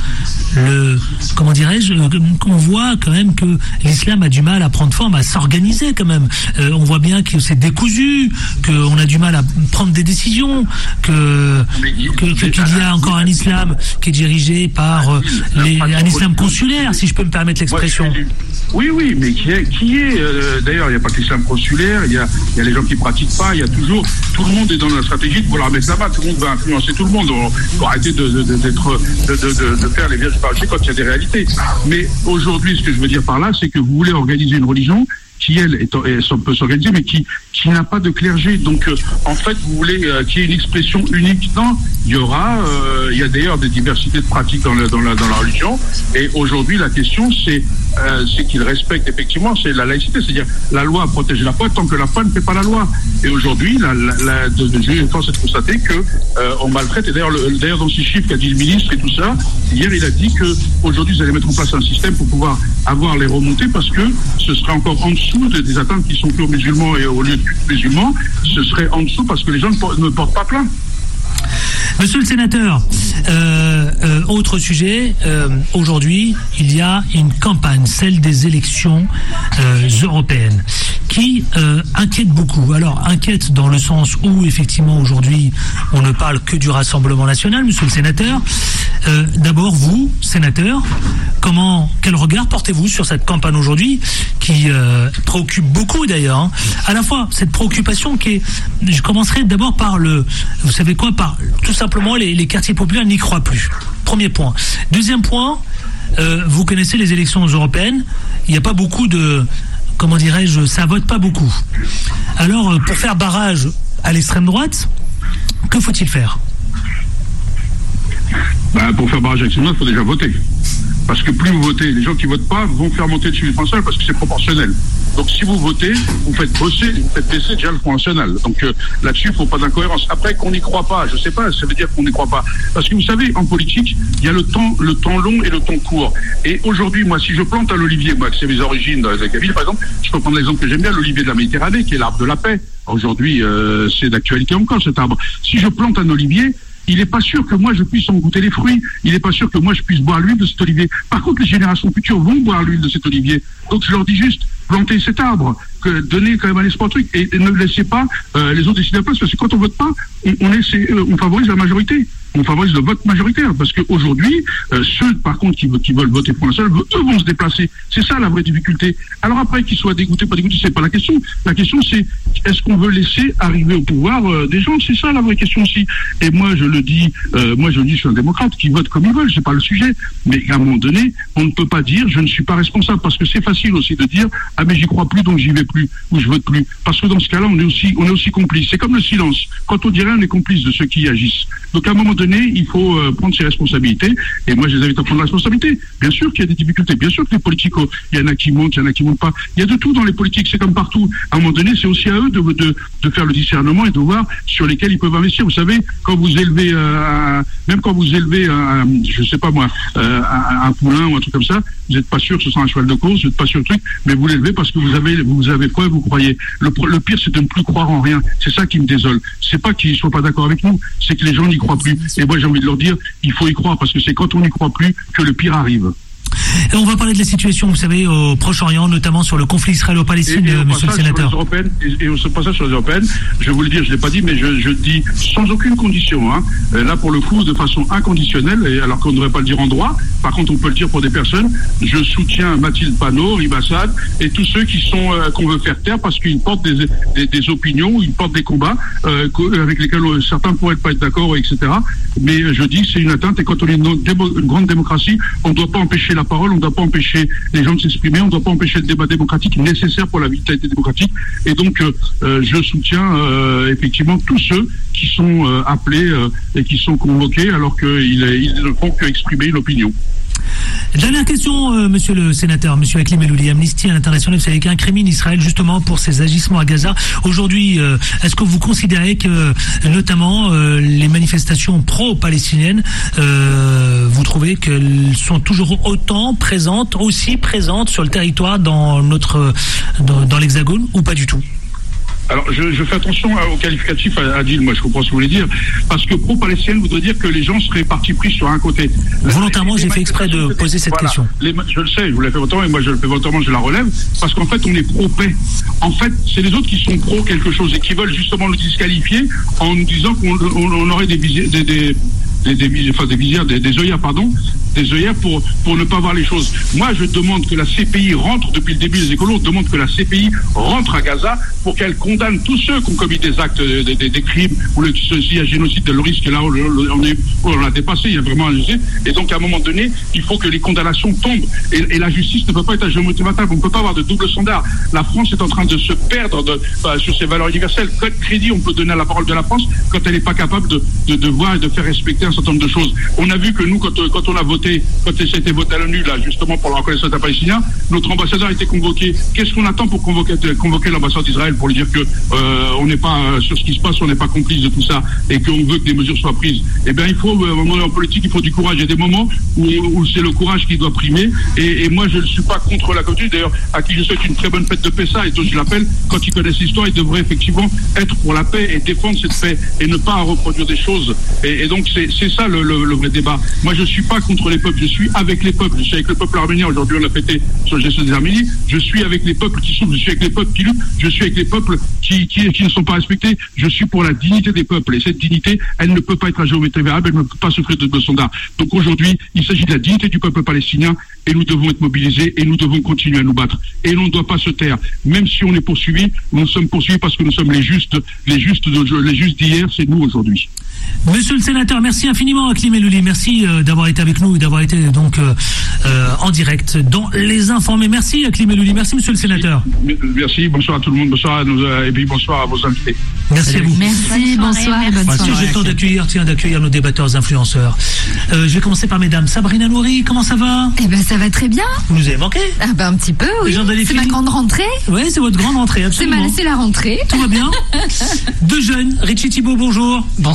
qu'on voit quand même que l'islam a du mal à prendre forme, à s'organiser quand même. On voit bien que c'est décousu, qu'on a du mal à prendre des décisions, qu'il y a encore un islam qui est dirigé par un islam consulaire, si je peux me permettre l'expression. Oui, mais qui est d'ailleurs, il n'y a pas que l'islam consulaire, il y a les gens qui ne pratiquent pas, il y a toujours, tout le monde est dans la stratégie de vouloir mettre la main, tout le monde va influencer tout le monde. Faut arrêter de faire les vierges parlées quand il y a des réalités. Mais aujourd'hui, ce que je veux dire par là, c'est que vous voulez organiser une religion qui, elle, peut s'organiser, mais qui n'a pas de clergé. Donc, en fait, vous voulez qu'il y ait une expression unique. Non, il y a d'ailleurs des diversités de pratiques dans la religion. Et aujourd'hui, la question, c'est qu'il respecte effectivement, c'est la laïcité, c'est-à-dire la loi protège la foi tant que la foi ne fait pas la loi. Et aujourd'hui, je pense être constaté que on maltraite. Et d'ailleurs, dans ces chiffres qu'a dit le ministre et tout ça, hier, il a dit que aujourd'hui, ils allaient mettre en place un système pour pouvoir avoir les remontées parce que ce serait encore en dessous des atteintes qui sont faites aux musulmans et au lieu de musulmans, ce serait en dessous parce que les gens ne portent pas plainte. Monsieur le sénateur, autre sujet, aujourd'hui, il y a une campagne, celle des élections européennes, qui inquiète beaucoup. Alors, inquiète dans le sens où, effectivement, aujourd'hui, on ne parle que du Rassemblement national, monsieur le sénateur. D'abord, vous, sénateur, quel regard portez-vous sur cette campagne aujourd'hui, qui préoccupe beaucoup d'ailleurs, hein. À la fois, cette préoccupation je commencerai d'abord par vous savez quoi, par tout simplement les quartiers populaires n'y croient plus. Premier point. Deuxième point, vous connaissez les élections européennes, il n'y a pas beaucoup ça vote pas beaucoup. Alors, pour faire barrage à l'extrême droite, que faut-il faire? Pour faire barrage à l'extrême droite, il faut déjà voter. Parce que plus vous votez, les gens qui ne votent pas vont faire monter le suffrage national parce que c'est proportionnel. Donc si vous votez, vous faites baisser déjà le Front National. Donc là-dessus, il ne faut pas d'incohérence. Après, qu'on n'y croit pas, je ne sais pas, ça veut dire qu'on n'y croit pas. Parce que vous savez, en politique, il y a le temps long et le temps court. Et aujourd'hui, moi, si je plante un olivier, moi, que c'est mes origines dans les Kabyles, par exemple, je peux prendre l'exemple que j'aime bien, l'olivier de la Méditerranée, qui est l'arbre de la paix. Aujourd'hui, c'est d'actualité encore, cet arbre. Si je plante un olivier, il n'est pas sûr que moi je puisse en goûter les fruits. Il n'est pas sûr que moi je puisse boire l'huile de cet olivier. Par contre, les générations futures vont boire l'huile de cet olivier. Donc je leur dis juste, plantez cet arbre, donnez quand même un espoir truc, et ne laissez pas les autres décider à la place, parce que quand on vote pas, on favorise la majorité. On favorise le vote majoritaire, parce qu'aujourd'hui, ceux, par contre, qui veulent voter pour Front National, eux vont se déplacer. C'est ça la vraie difficulté. Alors après, qu'ils soient dégoûtés, pas dégoûtés, c'est pas la question. La question, c'est est-ce qu'on veut laisser arriver au pouvoir des gens? C'est ça la vraie question aussi. Et moi, je le dis, je suis un démocrate qui vote comme ils veulent, c'est pas le sujet. Mais à un moment donné, on ne peut pas dire je ne suis pas responsable, parce que c'est facile aussi de dire ah mais j'y crois plus donc j'y vais plus ou je vote plus. Parce que dans ce cas-là, on est aussi complice. C'est comme le silence. Quand on dit rien, on est complice de ceux qui agissent. Donc à un moment donné, il faut prendre ses responsabilités. Et moi, je les invite à prendre la responsabilité. Bien sûr qu'il y a des difficultés. Bien sûr que les politiques, il y en a qui montent, il y en a qui montent pas. Il y a de tout dans les politiques. C'est comme partout. À un moment donné, c'est aussi à eux de faire le discernement et de voir sur lesquels ils peuvent investir. Vous savez, quand vous élevez, je sais pas moi, un poulain ou un truc comme ça, vous n'êtes pas sûr que ce sera un cheval de course, vous n'êtes pas sûr de truc, mais vous l'élevez parce que vous avez foi et vous croyez. Le pire, c'est de ne plus croire en rien. C'est ça qui me désole. C'est pas qu'ils soient pas d'accord avec nous, c'est que les gens n'y croient plus. Et moi, j'ai envie de leur dire, il faut y croire, parce que c'est quand on n'y croit plus que le pire arrive. Et on va parler de la situation, vous savez, au Proche-Orient, notamment sur le conflit israélo-palestinien, monsieur le sénateur. Et au passage sur les européennes, je vais vous le dire, je ne l'ai pas dit, mais je dis sans aucune condition. Hein. Là, pour le coup, de façon inconditionnelle, et alors qu'on ne devrait pas le dire en droit, par contre, on peut le dire pour des personnes, je soutiens Mathilde Panot, Rima Assad, et tous ceux qui sont qu'on veut faire taire parce qu'ils portent des opinions, ils portent des combats avec lesquels certains pourraient pas être d'accord, etc. Mais je dis que c'est une atteinte, et quand on est une grande démocratie, on ne doit pas empêcher la parole, on ne doit pas empêcher les gens de s'exprimer, on ne doit pas empêcher le débat démocratique nécessaire pour la vitalité démocratique. Et donc, je soutiens effectivement tous ceux qui sont appelés et qui sont convoqués alors qu'ils ne font qu'exprimer une opinion. Dernière question, monsieur le sénateur, monsieur Hakeem El-Ouly. Amnesty International, vous savez, incrimine Israël justement pour ses agissements à Gaza. Aujourd'hui, est-ce que vous considérez que, notamment, les manifestations pro-palestiniennes, vous trouvez qu'elles sont toujours aussi présentes sur le territoire dans l'Hexagone, ou pas du tout? Alors, je fais attention au qualificatif, Adil, moi je comprends ce que vous voulez dire, parce que pro-palestinienne voudrait dire que les gens seraient partis pris sur un côté. Volontairement, j'ai fait exprès de poser cette question. Je le sais, je vous l'ai fait volontairement, et moi je le fais volontairement, je la relève, parce qu'en fait, on est pro-paix. En fait, c'est les autres qui sont pro quelque chose et qui veulent justement nous disqualifier en nous disant qu'on aurait des œillères pour ne pas voir les choses. Moi, je demande que la CPI rentre, depuis le début des écolos, on demande que la CPI rentre à Gaza pour qu'elle condamne tous ceux qui ont commis des actes, des crimes, ou s'il y a génocide de risque, là, on l'a dépassé, il y a vraiment un génocide. Et donc, à un moment donné, il faut que les condamnations tombent. Et la justice ne peut pas être à géométrie variable. On ne peut pas avoir de double standard. La France est en train de se perdre sur ses valeurs universelles. Quel crédit on peut donner à la parole de la France quand elle n'est pas capable de voir et de faire respecter un certain nombre de choses. On a vu que nous, quand on a voté, quand c'était voté à l'ONU, là, justement, pour la reconnaissance des Palestiniens, notre ambassadeur a été convoqué. Qu'est-ce qu'on attend pour convoquer l'ambassade d'Israël pour lui dire que on n'est pas sur ce qui se passe, on n'est pas complice de tout ça et qu'on veut que des mesures soient prises? Eh bien, il faut, en politique, il faut du courage. Il y a des moments où c'est le courage qui doit primer. Et moi, je ne suis pas contre la culture. D'ailleurs, à qui je souhaite une très bonne fête de Pessah, et donc je l'appelle, quand ils connaissent l'histoire, ils devraient effectivement être pour la paix et défendre cette paix et ne pas reproduire des choses. Et donc, c'est ça le vrai débat. Moi, je suis pas contre les peuples, je suis avec les peuples. Je suis avec le peuple arménien. Aujourd'hui, on l'a fêté sur la gestion des Arméniens. Je suis avec les peuples qui souffrent, je suis avec les peuples qui luttent, je suis avec les peuples qui ne sont pas respectés. Je suis pour la dignité des peuples. Et cette dignité, elle ne peut pas être à géométrie variable, elle ne peut pas souffrir de deux standards. Donc aujourd'hui, il s'agit de la dignité du peuple palestinien et nous devons être mobilisés et nous devons continuer à nous battre. Et l'on ne doit pas se taire. Même si on est poursuivi, nous sommes poursuivis parce que nous sommes les justes d'hier, c'est nous aujourd'hui. Monsieur le sénateur, merci infiniment Hakeem El-Ouly. Merci d'avoir été avec nous et d'avoir été donc en direct dans Les Informés. Merci Hakeem El-Ouly. Merci monsieur le sénateur. Merci, bonsoir à tout le monde, bonsoir et puis bonsoir à vos invités. Merci à vous. Merci, bonsoir et bonne soirée. Si j'ai le temps d'accueillir nos débatteurs influenceurs. Je vais commencer par mesdames. Sabrina Nouri, comment ça va? Eh ben ça va très bien. Vous nous avez manqué? Ah ben un petit peu, oui. C'est ma grande rentrée. Oui, c'est votre grande rentrée, absolument. C'est la rentrée. Tout va bien. Deux jeunes. Richie Thibault, bonjour. Bonsoir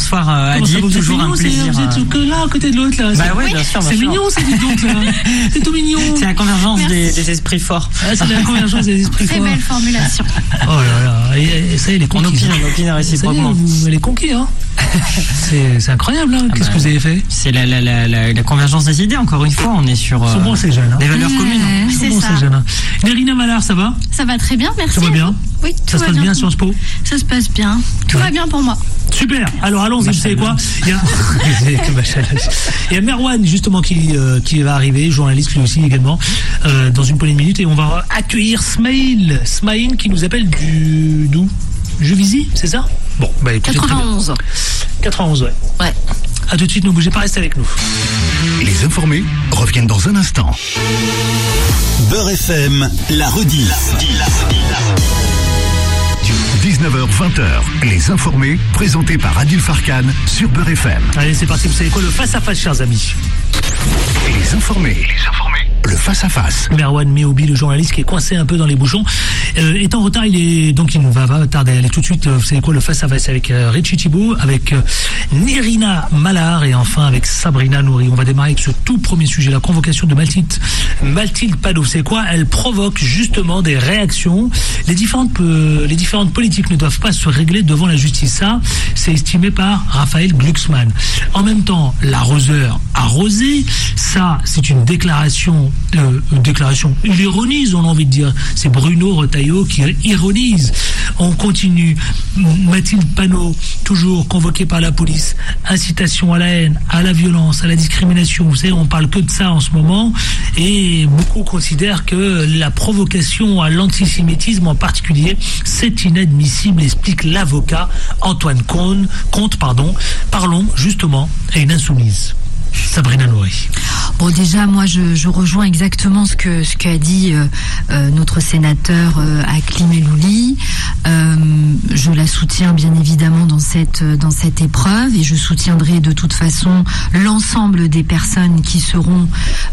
Adib, toujours un plaisir. Vous êtes que là, à côté de l'autre, là. Bah oui, bien sûr. C'est mignon, ça, dis donc, là. C'est tout mignon. C'est la convergence des esprits forts. C'est la convergence des esprits forts. Très belle formulation. Oh là là. Et ça, il est conquis. On opine réciproquement. Elle est conquis, hein. C'est incroyable, hein. Qu'est-ce que vous avez fait? C'est la convergence des idées, encore une fois. On est sur c'est bon, ces jeunes, hein. des valeurs communes. C'est bon, ça. Ces jeunes. Nerina Mallard, ça va? Ça va très bien, merci. Ça va bien? Oui, ça se passe bien à Sciences Po? Ça se passe bien. Tout va bien pour moi. Super. Alors allons-y, vous savez quoi? Il y a Merwan justement qui va arriver, journaliste lui aussi également, dans une poignée de minutes, et on va accueillir Smaïn qui nous appelle d'où? Juvisy, c'est ça? Bon, bah écoutez, 91. 91, ouais. Ouais. À tout de suite, ne bougez pas, restez avec nous. Les informés reviennent dans un instant. Beurre FM, la redille. 19h-20h, les informés, présentés par Adil Farkan sur Beurre FM. Allez, c'est parti, vous savez quoi, le face-à-face, chers amis. Les informés, le face-à-face. Merwan Meoubi, le journaliste qui est coincé un peu dans les bouchons, est en retard, il ne va pas tarder à aller tout de suite, vous savez quoi, le face-à-face avec Richie Thibault, avec Nerina Mallard et enfin avec Sabrina Nouri. On va démarrer avec ce tout premier sujet, la convocation de Mathilde Panot. Vous savez quoi, elle provoque justement des réactions. Les différentes politiques ne doivent pas se régler devant la justice. Ça, c'est estimé par Raphaël Glucksmann. En même temps, l'arroseur arrosé, ça, c'est une déclaration, il ironise, on a envie de dire. C'est Bruno Retailleau qui ironise. On continue. Mathilde Panot, toujours convoquée par la police. Incitation à la haine, à la violence, à la discrimination. Vous savez, on parle que de ça en ce moment. Et beaucoup considèrent que la provocation à l'antisémitisme en particulier, c'est inadmissible, explique l'avocat Antoine Comte. Parlons justement à une insoumise. Sabrina Nouri. Bon, déjà, moi, je rejoins exactement ce qu'a dit notre sénateur Hakim Elouli. Je la soutiens bien évidemment dans cette épreuve, et je soutiendrai de toute façon l'ensemble des personnes qui seront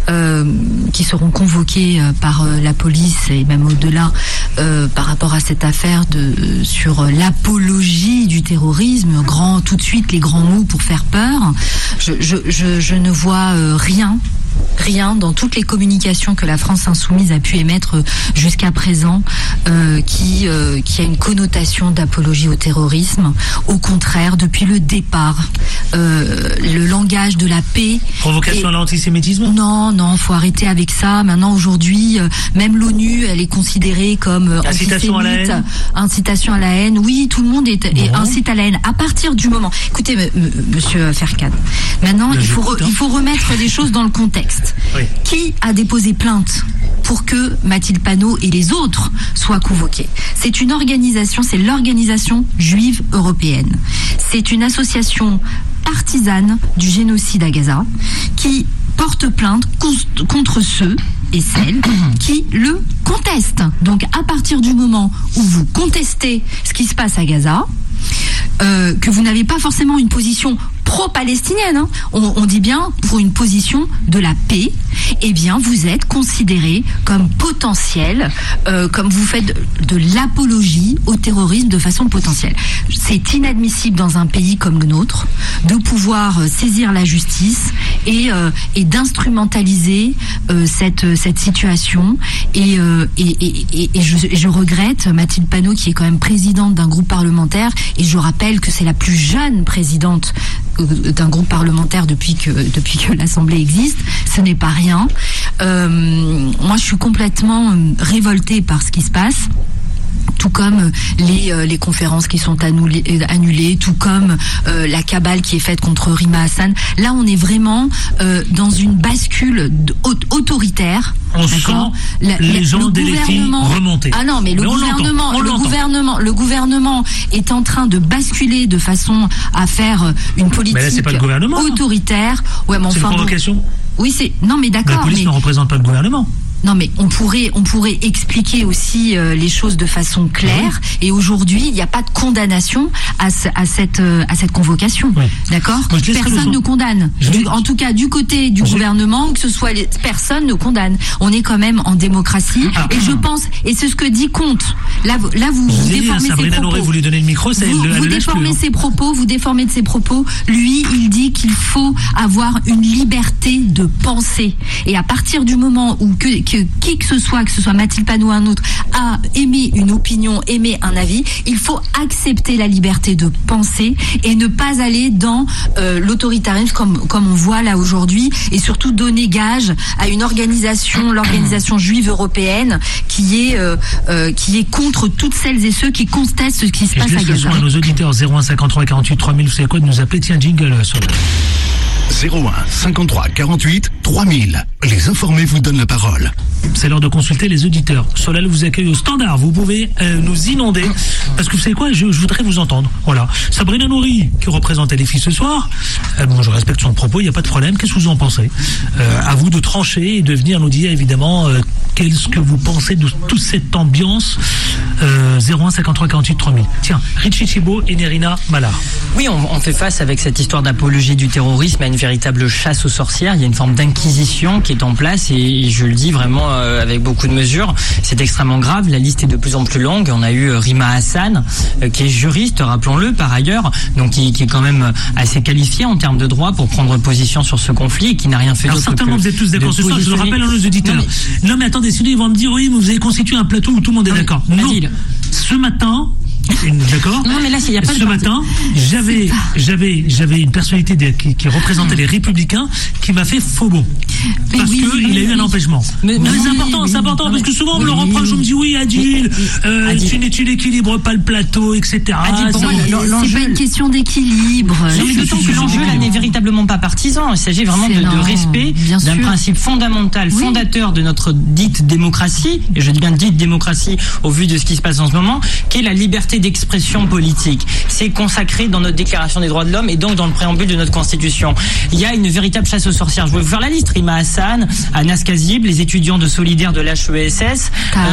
convoquées par la police, et même au-delà par rapport à cette affaire sur l'apologie du terrorisme. Tout de suite les grands mots pour faire peur. Je ne vois rien dans toutes les communications que la France insoumise a pu émettre jusqu'à présent qui a une connotation d'apologie au terrorisme. Au contraire, depuis le départ, le langage de la paix... Provocation à l'antisémitisme ? Non, faut arrêter avec ça. Maintenant, aujourd'hui, même l'ONU, elle est considérée comme incitation à la haine. Incitation à la haine. Oui, tout le monde incite à la haine. À partir du moment... Écoutez, monsieur Ferkan, maintenant, il faut remettre les choses dans le contexte. Oui. Qui a déposé plainte pour que Mathilde Panot et les autres soient convoqués? C'est une organisation, c'est l'Organisation juive européenne. C'est une association partisane du génocide à Gaza qui porte plainte contre ceux et celles qui le contestent. Donc à partir du moment où vous contestez ce qui se passe à Gaza, que vous n'avez pas forcément une position pro-palestinienne, hein. On dit bien pour une position de la paix, eh bien vous êtes considéré comme potentiel, comme vous faites de l'apologie au terrorisme de façon potentielle. C'est inadmissible dans un pays comme le nôtre de pouvoir saisir la justice et d'instrumentaliser cette situation. Et je regrette Mathilde Panot, qui est quand même présidente d'un groupe parlementaire, et je rappelle que c'est la plus jeune présidente d'un groupe parlementaire depuis que l'Assemblée existe. Ce n'est pas rien. Moi, je suis complètement révoltée par ce qui se passe. Tout comme les conférences qui sont annulées, tout comme la cabale qui est faite contre Rima Hassan. Là, on est vraiment dans une bascule autoritaire. On sent les gens des filles remonter. Ah non, mais le gouvernement est en train de basculer de façon à faire une politique mais là, c'est pas le gouvernement, autoritaire. Ouais, mais c'est enfin, une provocation. Oui, non, mais d'accord. La police ne représente pas le gouvernement. Non, mais on pourrait expliquer aussi les choses de façon claire. Et aujourd'hui, il n'y a pas de condamnation à cette convocation. Oui. D'accord ? Personne ne condamne. En tout cas, du côté du gouvernement, que ce soit personne ne condamne. On est quand même en démocratie. Et je pense, et c'est ce que dit Comte. Là, vous déformez ses propos. Vous lui donnez le micro, vous déformez ses propos. Vous déformez de ses propos. Lui, il dit qu'il faut avoir une liberté de penser. Et à partir du moment où qui que ce soit Mathilde Panot ou un autre, a émis une opinion, émis un avis, il faut accepter la liberté de penser et ne pas aller dans l'autoritarisme comme on voit là aujourd'hui, et surtout donner gage à une organisation, l'organisation juive européenne, qui est contre toutes celles et ceux qui contestent ce qui se passe à Gaza. Je laisse le soin à nos auditeurs 01 53 48 3000, vous savez quoi de nous appeler, tiens, jingle sur 01 53 48 3000. Les informés vous donnent la parole. C'est l'heure de consulter les auditeurs. Solal vous accueille au standard. Vous pouvez nous inonder. Parce que vous savez quoi, je voudrais vous entendre. Voilà. Sabrina Nouri, qui représente les filles ce soir. Moi, je respecte son propos, il n'y a pas de problème. Qu'est-ce que vous en pensez ? À vous de trancher et de venir nous dire, évidemment, qu'est-ce que vous pensez de toute cette ambiance. 01 53 48 3000. Tiens, Richie Thibault et Nerina Mallard. Oui, on fait face avec cette histoire d'apologie du terrorisme à une véritable chasse aux sorcières. Il y a une forme d'inquisition qui est en place et je le dis vraiment avec beaucoup de mesures. C'est extrêmement grave. La liste est de plus en plus longue. On a eu Rima Hassan, qui est juriste, rappelons-le, par ailleurs, donc qui est quand même assez qualifié en termes de droit pour prendre position sur ce conflit et qui n'a rien fait d'autre. Alors certainement, vous êtes tous d'accord ce soir. Je le rappelle à nos auditeurs. Non mais attendez, sinon ils vont me dire oui, mais vous avez constitué un plateau où tout le monde est d'accord. Non. Ce matin. D'accord. Non mais là il y a pas ce matin, j'avais une personnalité qui représentait les Républicains qui m'a fait faux bon parce que il a eu un empêchement. Mais c'est important parce que souvent on me le reproche, on me dit oui Adil, tu n'équilibres pas le plateau, etc. Adil, pour moi, c'est pas une question d'équilibre. D'autant que l'enjeu là n'est véritablement pas partisan. Il s'agit vraiment de respect d'un principe fondamental, fondateur de notre dite démocratie, et je dis bien dite démocratie au vu de ce qui se passe en ce moment, qui est la liberté d'expression politique. C'est consacré dans notre déclaration des droits de l'homme et donc dans le préambule de notre constitution. Il y a une véritable chasse aux sorcières. Je vais vous faire la liste. Rima Hassan, Anas Kazib, les étudiants de Solidaire de l'HESS,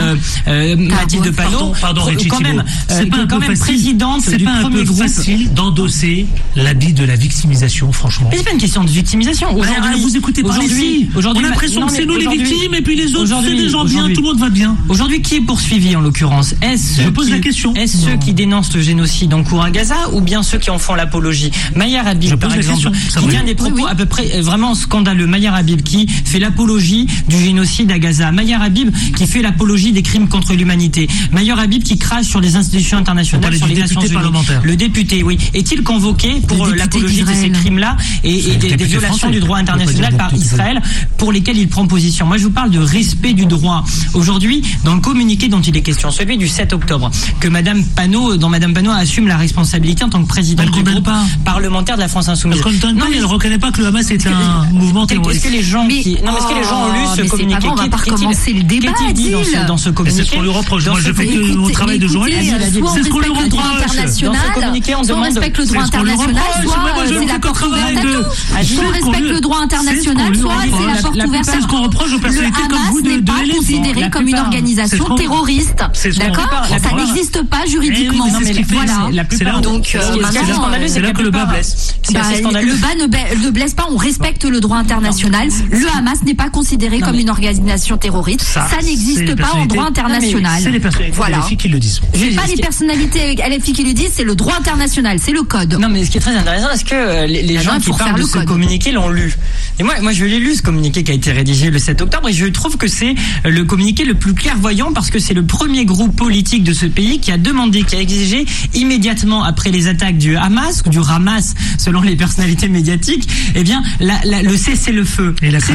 Mathilde Panot, quand même présidente du premier groupe. C'est facile d'endosser l'habit de la victimisation, franchement. Mais c'est pas une question de victimisation. Aujourd'hui, vous écoutez parler ici. On a l'impression que c'est nous les victimes et puis les autres c'est des gens bien, tout le monde va bien. Aujourd'hui, qui est poursuivi en l'occurrence ? Je pose la question. Est-ce ceux qui dénoncent le génocide en cours à Gaza ou bien ceux qui en font l'apologie ? Maya Habib, par exemple, qui tient des propos à peu près vraiment scandaleux. Maya Habib qui fait l'apologie du génocide à Gaza. Maya Habib qui fait l'apologie des crimes contre l'humanité. Maya Habib qui crache sur les institutions internationales, sur les Nations Unies. Le député, oui. Est-il convoqué pour l'apologie de ces crimes-là et des violations du droit international par Israël pour lesquelles il prend position ? Moi, je vous parle de respect du droit. Aujourd'hui, dans le communiqué dont il est question, celui du 7 octobre, que Madame Panot assume la responsabilité en tant que présidente du groupe parlementaire de la France Insoumise. Elle ne reconnaît pas que le Hamas est un mouvement terroriste. Est-ce que les gens ont lu ce communiqué ? On va pas recommencer le débat. Qu'est-il dit dans ce communiqué ? C'est ce qu'on lui reproche. Moi, je fais que mon travail de journaliste. C'est ce qu'on lui reproche. Dans ce communiqué, on demande. On respecte le droit international, soit c'est la porte ouverte à tout. Soit on respecte le droit international, soit c'est la porte ouverte à tout. C'est ce qu'on reproche aux personnalités comme vous de LFI. Le Hamas n'est pas considéré comme une organisation terroriste. D'accord ? Ça n'existe pas juridiquement. Voilà. Donc, c'est là que le bas blesse. Le bas ne blesse pas. On respecte le droit international. Le Hamas n'est pas considéré comme une organisation terroriste. Ça n'existe pas en droit international. C'est les personnalités LFI qui le disent. C'est pas les personnalités LFI qui le disent, c'est le droit international, c'est le code. Non, mais ce qui est très intéressant, est-ce que les gens qui parlent de ce communiqué l'ont lu ? Et moi, je l'ai lu, ce communiqué qui a été rédigé le 7 octobre, et je trouve que c'est le communiqué le plus clairvoyant parce que c'est le premier groupe politique de ce pays qui a demandé, qui a exigé immédiatement après les attaques du Hamas ou du Hamas, selon les personnalités médiatiques, eh bien, le cessez-le-feu.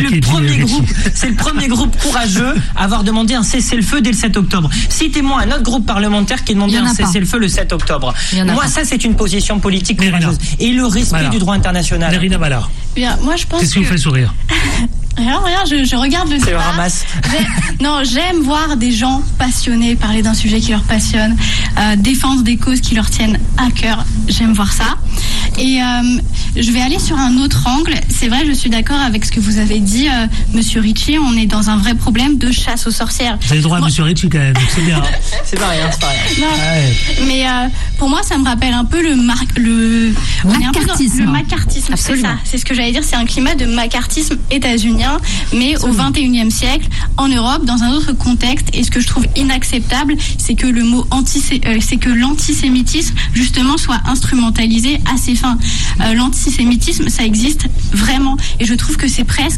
C'est le premier groupe courageux à avoir demandé un cessez-le-feu dès le 7 octobre. Citez-moi un autre groupe parlementaire qui a demandé un cessez-le-feu le 7 octobre. Moi, ça, c'est une position politique courageuse. Et le respect du droit international. Nerina Mallard. Bien, moi, je pense qu'est-ce qui vous fait sourire ? Rien, je regarde le débat. C'est le Hamas. J'aime voir des gens passionnés parler d'un sujet qui leur passionne, défendre des causes qui leur tiennent à cœur. J'aime voir ça. Et je vais aller sur un autre angle. C'est vrai, je suis d'accord avec ce que vous avez dit, Monsieur Ritchie. On est dans un vrai problème de chasse aux sorcières. Vous avez le droit à Monsieur Ritchie quand même, c'est bien. C'est pas rien, c'est pas rien. Non, mais pour moi, ça me rappelle un peu le macartisme. Absolument. C'est ça. C'est ce que j'allais dire. C'est un climat de macartisme états-unien, mais au 21e siècle, en Europe, dans un autre contexte. Et ce que je trouve inacceptable, c'est que l'antisémitisme, justement, soit instrumentalisé à ses fins. L'antisémitisme, ça existe vraiment. Et je trouve que c'est presque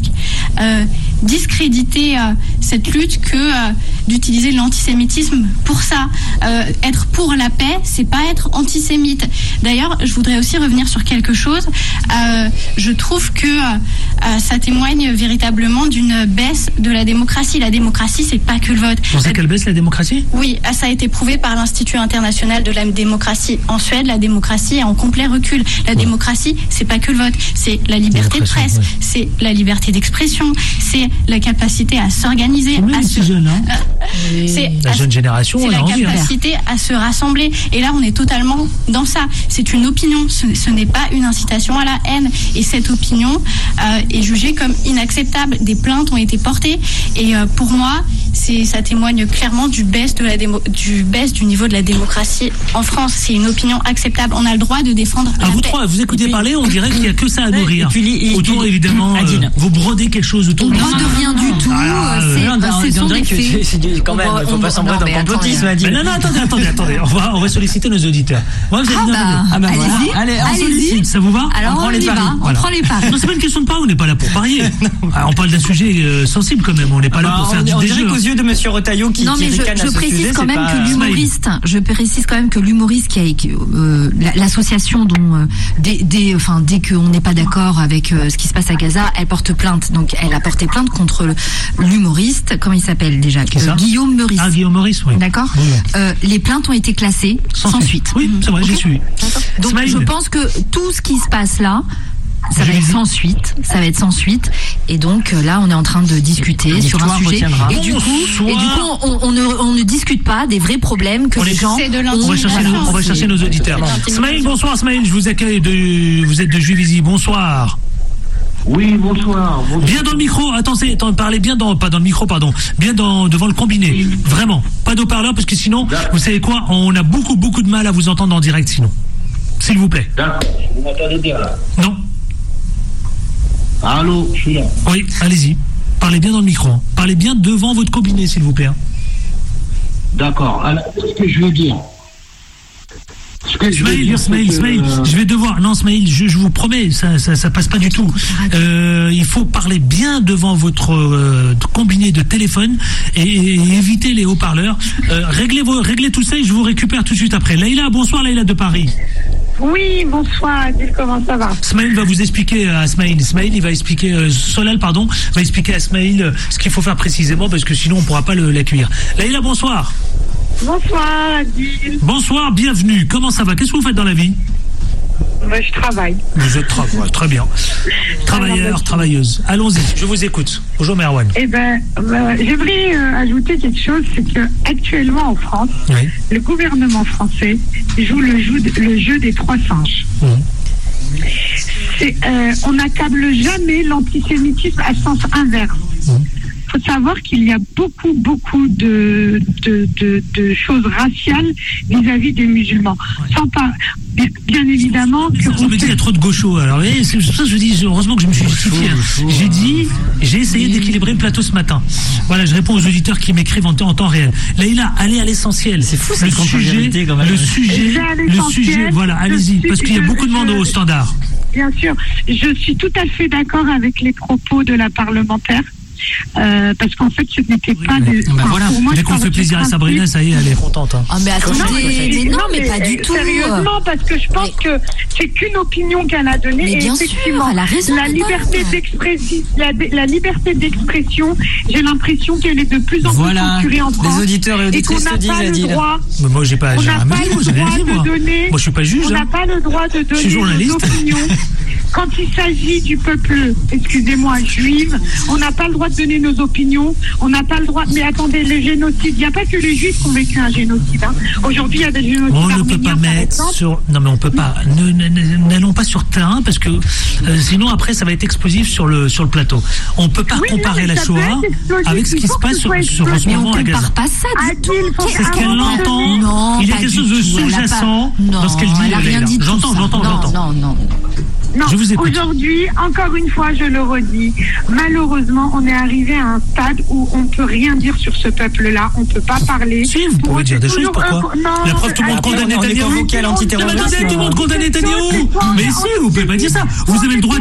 discréditer cette lutte que d'utiliser l'antisémitisme pour ça. Être pour la paix, c'est pas être antisémite. D'ailleurs, je voudrais aussi revenir sur quelque chose. Je trouve que ça témoigne véritablement d'une baisse de la démocratie. La démocratie, c'est pas que le vote. Vous pensez qu'elle baisse la démocratie ? Oui, ça a été prouvé par l'Institut international de la démocratie. En Suède, la démocratie est en complet recul. La démocratie, c'est pas que le vote, c'est la liberté de presse, c'est la liberté d'expression, c'est la capacité à s'organiser. C'est la jeune génération, c'est la capacité à se rassembler. Et là, on est totalement dans ça. C'est une opinion, ce n'est pas une incitation à la haine. Et cette opinion est jugée comme inacceptable. Des plaintes ont été portées. Et pour moi, ça témoigne clairement du baisse du niveau de la démocratie en France. C'est une opinion acceptable. On a le droit de défendre la vous paix. trois, vous écoutez parler, on dirait qu'il n'y a que ça à nourrir. Autour, évidemment, vous brodez quelque chose autour. On ne brode rien du tout. C'est son effet. Quand même, il ne faut pas s'embrouiller dans le complotisme, Adine. Non, attendez. On va solliciter nos auditeurs. Allez-y. On sollicite, ça vous va? Alors, on y va. On prend les paris. Non, c'est pas une question de paris, on n'est pas là pour parier. On parle d'un sujet sensible quand même, on n'est pas là pour faire du déjeu. On dirait qu'aux yeux de Monsieur Retailleau qui ricane à ce sujet, quand même que l'humoriste, je précise quand même que l'humoriste qui a l'association dont dès qu'on n'est pas d'accord avec ce qui se passe à Gaza, elle porte plainte. Donc elle a porté plainte contre l'humoriste, comment il s'appelle déjà, Guillaume Meurice. Ah, Guillaume Meurice, oui. D'accord. Oui. Les plaintes ont été classées sans suite. Oui, c'est vrai, j'y suis. Donc je pense que tout ce qui se passe là, ça va être sans suite. Et donc là, on est en train de discuter sur un sujet. Et du coup, on ne discute pas des vrais problèmes que les gens. On va chercher nos auditeurs. Smaïl, bonsoir Smaïl, je vous accueille vous êtes de Juvisy. Bonsoir. Oui, bonsoir. Bien dans le micro, parlez bien pas dans le micro, pardon. Bien devant le combiné. Oui. Vraiment. Pas d'haut-parleur parce que sinon, vous savez quoi, on a beaucoup de mal à vous entendre en direct sinon. S'il vous plaît. D'accord. Vous m'entendez bien là? Non. Allô, je suis là. Oui, allez-y. Parlez bien dans le micro. Parlez bien devant votre combiné, s'il vous plaît. D'accord. Alors, ce que je veux dire. Smaïl, je vais devoir. Non, Smaïl, je vous promets, ça passe pas du tout. Il faut parler bien devant votre combiné de téléphone et éviter les haut-parleurs. Réglez tout ça et je vous récupère tout de suite après. Laïla, bonsoir Laïla de Paris. Oui, bonsoir Adil, comment ça va? Smaïl va vous expliquer à Smaïl. Il va expliquer, Solal, pardon, va expliquer à Smaïl ce qu'il faut faire précisément parce que sinon on pourra pas l'accueillir. Laïla, bonsoir. Bonsoir Adil. Bonsoir, bienvenue. Comment ça va? Qu'est-ce que vous faites dans la vie? Je travaille. Vous êtes très bien. Travailleur, travailleuse. Allons-y, je vous écoute. Bonjour Merwan. J'aimerais ajouter quelque chose, c'est que actuellement en France, le gouvernement français joue le jeu des trois singes. On n'accable jamais l'antisémitisme à sens inverse. Il faut savoir qu'il y a beaucoup de choses raciales vis-à-vis des musulmans. Sans pas, bien évidemment que... Je me dis, il y a trop de gauchos. Alors, c'est pour ça que je dis, heureusement que je me suis justifié. J'ai essayé d'équilibrer le plateau ce matin. Voilà, je réponds aux auditeurs qui m'écrivent en temps réel. Laïla, allez à l'essentiel. C'est fou, le sujet, voilà, allez-y, parce qu'il y a beaucoup de monde au standard. Bien sûr, je suis tout à fait d'accord avec les propos de la parlementaire. Parce qu'en fait, ce n'était pas de. Voilà. Dès qu'on fait plaisir à Sabrina, ça y est, elle est contente. Hein. Ah, mais attendez, mais pas du tout. Sérieusement, parce que je pense que c'est qu'une opinion qu'elle a donnée. Mais bien sûr, elle a raison. La liberté d'expression, j'ai l'impression qu'elle est de plus en plus censurée en France. Les auditeurs et auditrices se disent, Adil. Moi, j'ai rien dit, moi. Moi, je suis pas juge. On n'a pas le droit de donner nos opinions. quand il s'agit du peuple, excusez-moi, juif, on n'a pas le droit de donner nos opinions, on n'a pas le droit. Mais attendez, le génocide, il n'y a pas que les juifs qui ont vécu un génocide. Hein. Aujourd'hui, il y a des génocides. On ne peut pas mettre sur. Non, mais on peut pas. N'allons pas sur terrain parce que sinon après ça va être explosif sur le plateau. On peut pas comparer la Shoah avec ce qui se passe sur ce moment à Gaza. Pas ça du tout. C'est ce qu'elle entend. Non, il y a quelque chose de sous-jacent dans ce qu'elle dit. J'entends. Non, je vous écoute. Aujourd'hui, encore une fois, je le redis, malheureusement, on est arrivé à un stade où on ne peut rien dire sur ce peuple-là, on ne peut pas parler. Si, vous pouvez dire des choses, pourquoi La preuve, tout le monde condamne Netanyahou. Tout le monde condamne Netanyahou. Mais si, vous ne pouvez pas dire ça. Vous avez le droit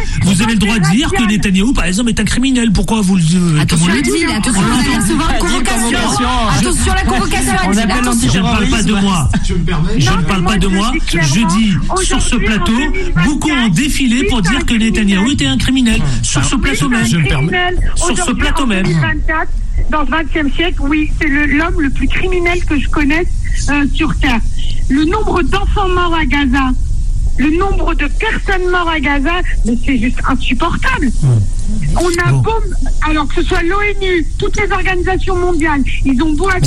de dire que Netanyahou, par exemple, est un criminel. Pourquoi vous le dites? Attention, attention, on va recevoir une convocation. Attention, la convocation. Je ne parle pas de moi. Je ne parle pas de moi. Je dis, sur ce plateau, beaucoup ont défilé pour dire que Netanyahou était un criminel. Sur ce plateau même. Sur ce plateau même. Dans le XXe siècle, oui, c'est l'homme le plus criminel que je connaisse sur Terre. Le nombre d'enfants morts à Gaza, le nombre de personnes mortes à Gaza, mais c'est juste insupportable. On a beau, alors que ce soit l'ONU, toutes les organisations mondiales, ils ont beau à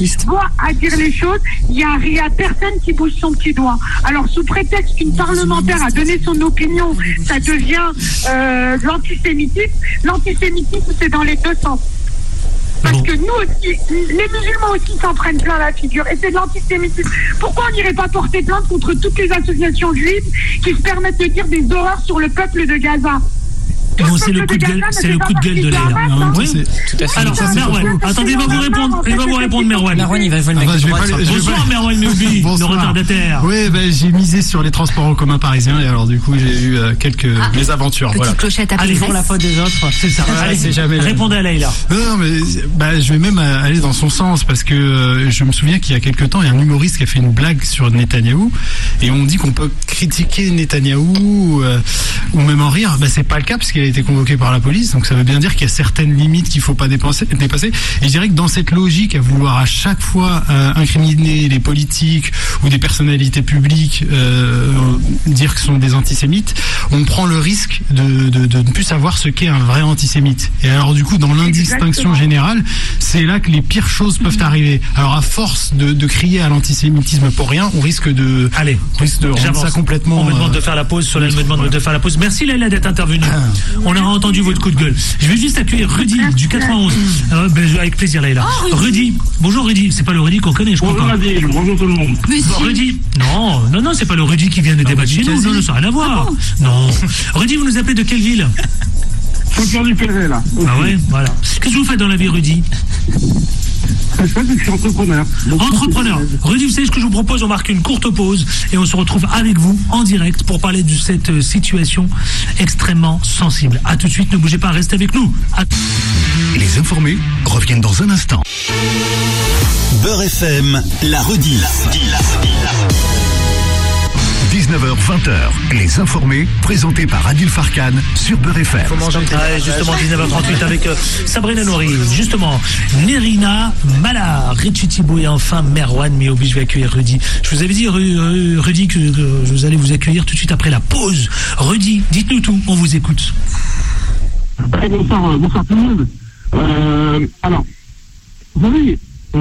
dire les choses, il y a personne qui bouge son petit doigt. Alors sous prétexte qu'une parlementaire a donné son opinion, ça devient l'antisémitisme. L'antisémitisme, c'est dans les deux sens. Parce que nous aussi, les musulmans aussi s'en prennent plein la figure. Et c'est de l'antisémitisme. Pourquoi on n'irait pas porter plainte contre toutes les associations juives qui se permettent de dire des horreurs sur le peuple de Gaza? Non, c'est le coup de gueule de Leïla. Oui, tout à fait. Alors, Merwan, attendez, il va vous répondre, Merwan. Merwan, il va jouer le mec. Bonsoir, Merwan Meubi, le retardataire. Oui, j'ai misé sur les transports en commun parisiens et alors, du coup, j'ai eu quelques mésaventures. Petite clochette à Ils font la faute des autres. C'est ça. Répondez à Leïla. Non, mais je vais même aller dans son sens parce que je me souviens qu'il y a quelques temps, il y a un humoriste qui a fait une blague sur Netanyahou et on dit qu'on peut critiquer Netanyahou ou même en rire. C'est pas le cas parce qu'il a été convoqué par la police, donc ça veut bien dire qu'il y a certaines limites qu'il faut pas dépasser. Et je dirais que dans cette logique à vouloir à chaque fois incriminer les politiques ou des personnalités publiques, dire que ce sont des antisémites, on prend le risque de ne plus savoir ce qu'est un vrai antisémite. Et alors du coup, dans l'indistinction générale, c'est là que les pires choses peuvent arriver. Alors à force de crier à l'antisémitisme pour rien, on risque de rendre ça complètement. On me demande de faire la pause. Solène me demande de faire la pause. Merci Leïla d'être intervenue. On a entendu votre coup de gueule. Je vais juste accueillir Rudy du 91. Avec plaisir, Leïla. Rudy. Bonjour Rudy. C'est pas le Rudy qu'on connaît, je crois pas. Bonjour tout le monde. Rudy. Non, c'est pas le Rudy qui vient de débattre chez nous. Non, ça n'a rien à voir. Non. Rudy, vous nous appelez de quelle ville? Saint-Pierre-du-Perret, là. Ah ouais, voilà. Qu'est-ce que vous faites dans la vie, Rudy? Je suis entrepreneur. Entrepreneur. Rudy, vous savez ce que je vous propose? On marque une courte pause et on se retrouve avec vous en direct pour parler de cette situation extrêmement sensible. À tout de suite, ne bougez pas, restez avec nous. Les informés reviennent dans un instant. Beurre FM, la rediffe. 19h-20h, les informés, présentés par Adil Farkan sur Beurre FM. Justement, 19h38 avec Sabrina Nouri, justement, Nerina Mala, Richie Thibault et enfin Merwan Meubi. Je vais accueillir Rudy. Je vous avais dit, Rudy, que vous allez vous accueillir tout de suite après la pause. Rudy, dites-nous tout, on vous écoute. Bonsoir tout le monde. Alors, vous savez...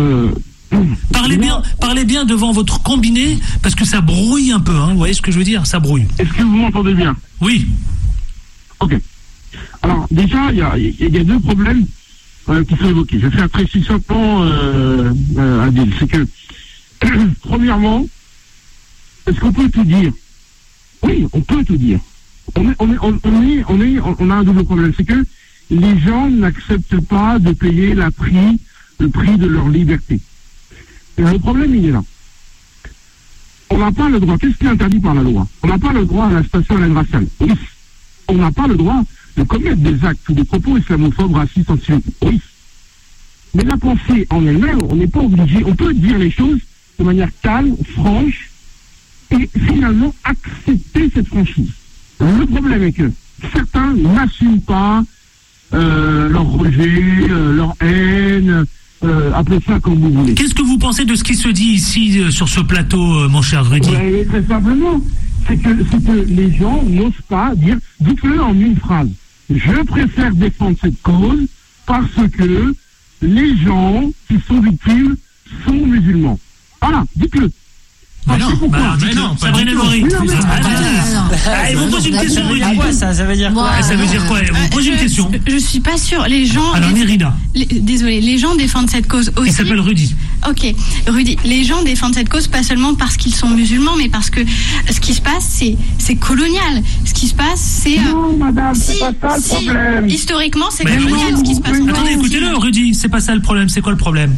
Parlez bien devant votre combiné parce que ça brouille un peu, hein. Vous voyez ce que je veux dire? Ça brouille. Est-ce que vous m'entendez bien? Oui. Ok. Alors déjà, il y a deux problèmes qui sont évoqués. Je vais faire très succinctement Adil. C'est que premièrement, est-ce qu'on peut tout dire? Oui, on peut tout dire. On a un double problème, c'est que les gens n'acceptent pas de payer le prix de leur liberté. Et le problème, il est là. On n'a pas le droit. Qu'est-ce qui est interdit par la loi? On n'a pas le droit à la station à l'aide raciale. Oui. On n'a pas le droit de commettre des actes ou des propos islamophobes, racistes, antisémites. Oui. Mais la pensée en elle-même, on n'est pas obligé. On peut dire les choses de manière calme, franche, et finalement accepter cette franchise. Le problème est que certains n'assument pas leur rejet, leur haine, appelez ça comme vous voulez. Qu'est-ce que vous pensez de ce qui se dit ici sur ce plateau, mon cher Rudy? Très simplement, c'est que les gens n'osent pas dire, dites-le en une phrase. Je préfère défendre cette cause parce que les gens qui sont victimes sont musulmans. Voilà, dites-le. Mais non, Sabrina Maury. Elle vous pose une question. Ça veut dire quoi? Ça veut dire quoi? Elle vous pose une question. Je suis pas sûre. Les gens. Alors, Nérina. Désolé, les gens défendent cette cause aussi. Il s'appelle Rudy. Ok, Rudy. Les gens défendent cette cause pas seulement parce qu'ils sont musulmans, mais parce que ce qui se passe, c'est colonial. Ce qui se passe, c'est. Non, madame, c'est pas ça le problème. Historiquement, c'est colonial ce qui se passe. Attendez, écoutez-le, Rudy. C'est pas ça le problème. C'est quoi le problème?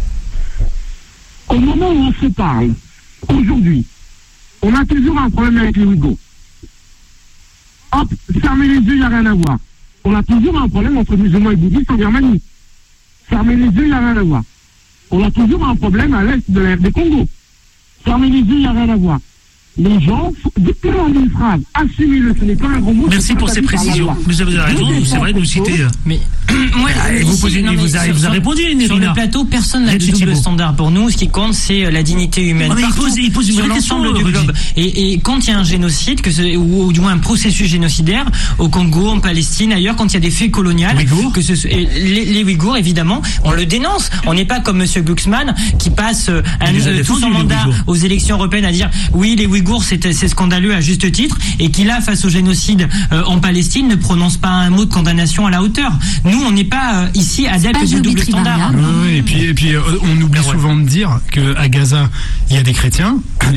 Au moment où on se parle, aujourd'hui, on a toujours un problème avec les Ouïghours. Hop, fermez les yeux, il n'y a rien à voir. On a toujours un problème entre musulmans et bouddhistes en Birmanie. Fermez les yeux, il n'y a rien à voir. On a toujours un problème à l'est de la RD Congo. Fermez les yeux, il n'y a rien à voir. Les gens, dites-le en une phrase, assumez-le, ce n'est pas un gros mot. Merci pour ces précisions. Vous avez raison, c'est vrai de nous citer. Mais moi, il vous a répondu, Nérina. Sur le plateau, personne n'a de double standard pour nous. Ce qui compte, c'est la dignité humaine. Il pose une vraie question du globe. Et quand il y a un génocide, ou du moins un processus génocidaire, au Congo, en Palestine, ailleurs, quand il y a des faits coloniales, les Ouïghours, évidemment, on le dénonce. On n'est pas comme M. Glucksmann qui passe tout son mandat aux élections européennes à dire oui, les Ouïghours, c'est scandaleux à juste titre, et qui là, face au génocide en Palestine, ne prononce pas un mot de condamnation à la hauteur. Nous, on n'est pas ici adeptes du double standard. Et puis on oublie souvent de dire qu'à Gaza, il y a des chrétiens,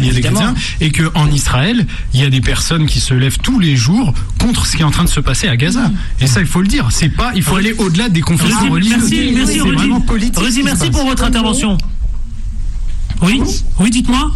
et qu'en Israël, il y a des personnes qui se lèvent tous les jours contre ce qui est en train de se passer à Gaza. Et ça, il faut le dire. C'est pas, il faut aller au-delà des confessions religieuses. Merci, Rudy. Merci pour votre intervention. Oui, dites-moi.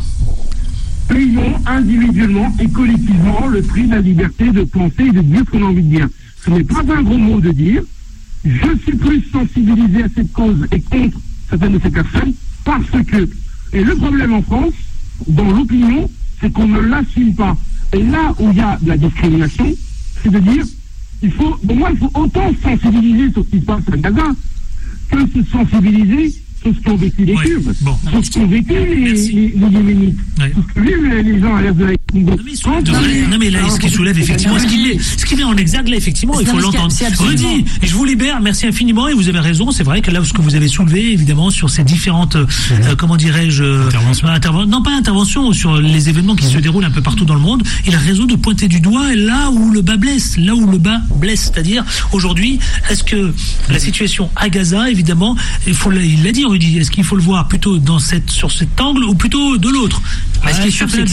Payons individuellement et collectivement le prix de la liberté de penser et de dire ce qu'on a envie de dire. Ce n'est pas un gros mot de dire. Je suis plus sensibilisé à cette cause et contre certaines de ces personnes parce que, et le problème en France, dans l'opinion, c'est qu'on ne l'assume pas. Et là où il y a de la discrimination, c'est de dire, pour moi, il faut autant sensibiliser sur ce qui se passe à Gaza que se sensibiliser sur ce qu'ont vécu les Kurdes, sur ce qu'ont vécu les Yéménites, sur ce que vivent les gens à l'est de la Congo. Non mais là, ce qui soulève effectivement, ce qui met en exergue là, effectivement, il faut l'entendre. Rudy, et je vous libère, merci infiniment, et vous avez raison, c'est vrai que là, ce que vous avez soulevé, évidemment, sur ces différentes, comment dirais-je, non pas interventions, sur les événements qui se déroulent un peu partout dans le monde, il a raison de pointer du doigt là où le bas blesse, c'est-à-dire, aujourd'hui, est-ce que la situation à Gaza, évidemment, il l'a dit, Rudy, est-ce qu'il faut le voir plutôt sur cet angle ou plutôt de l'autre? Ce qui est sûr, c'est que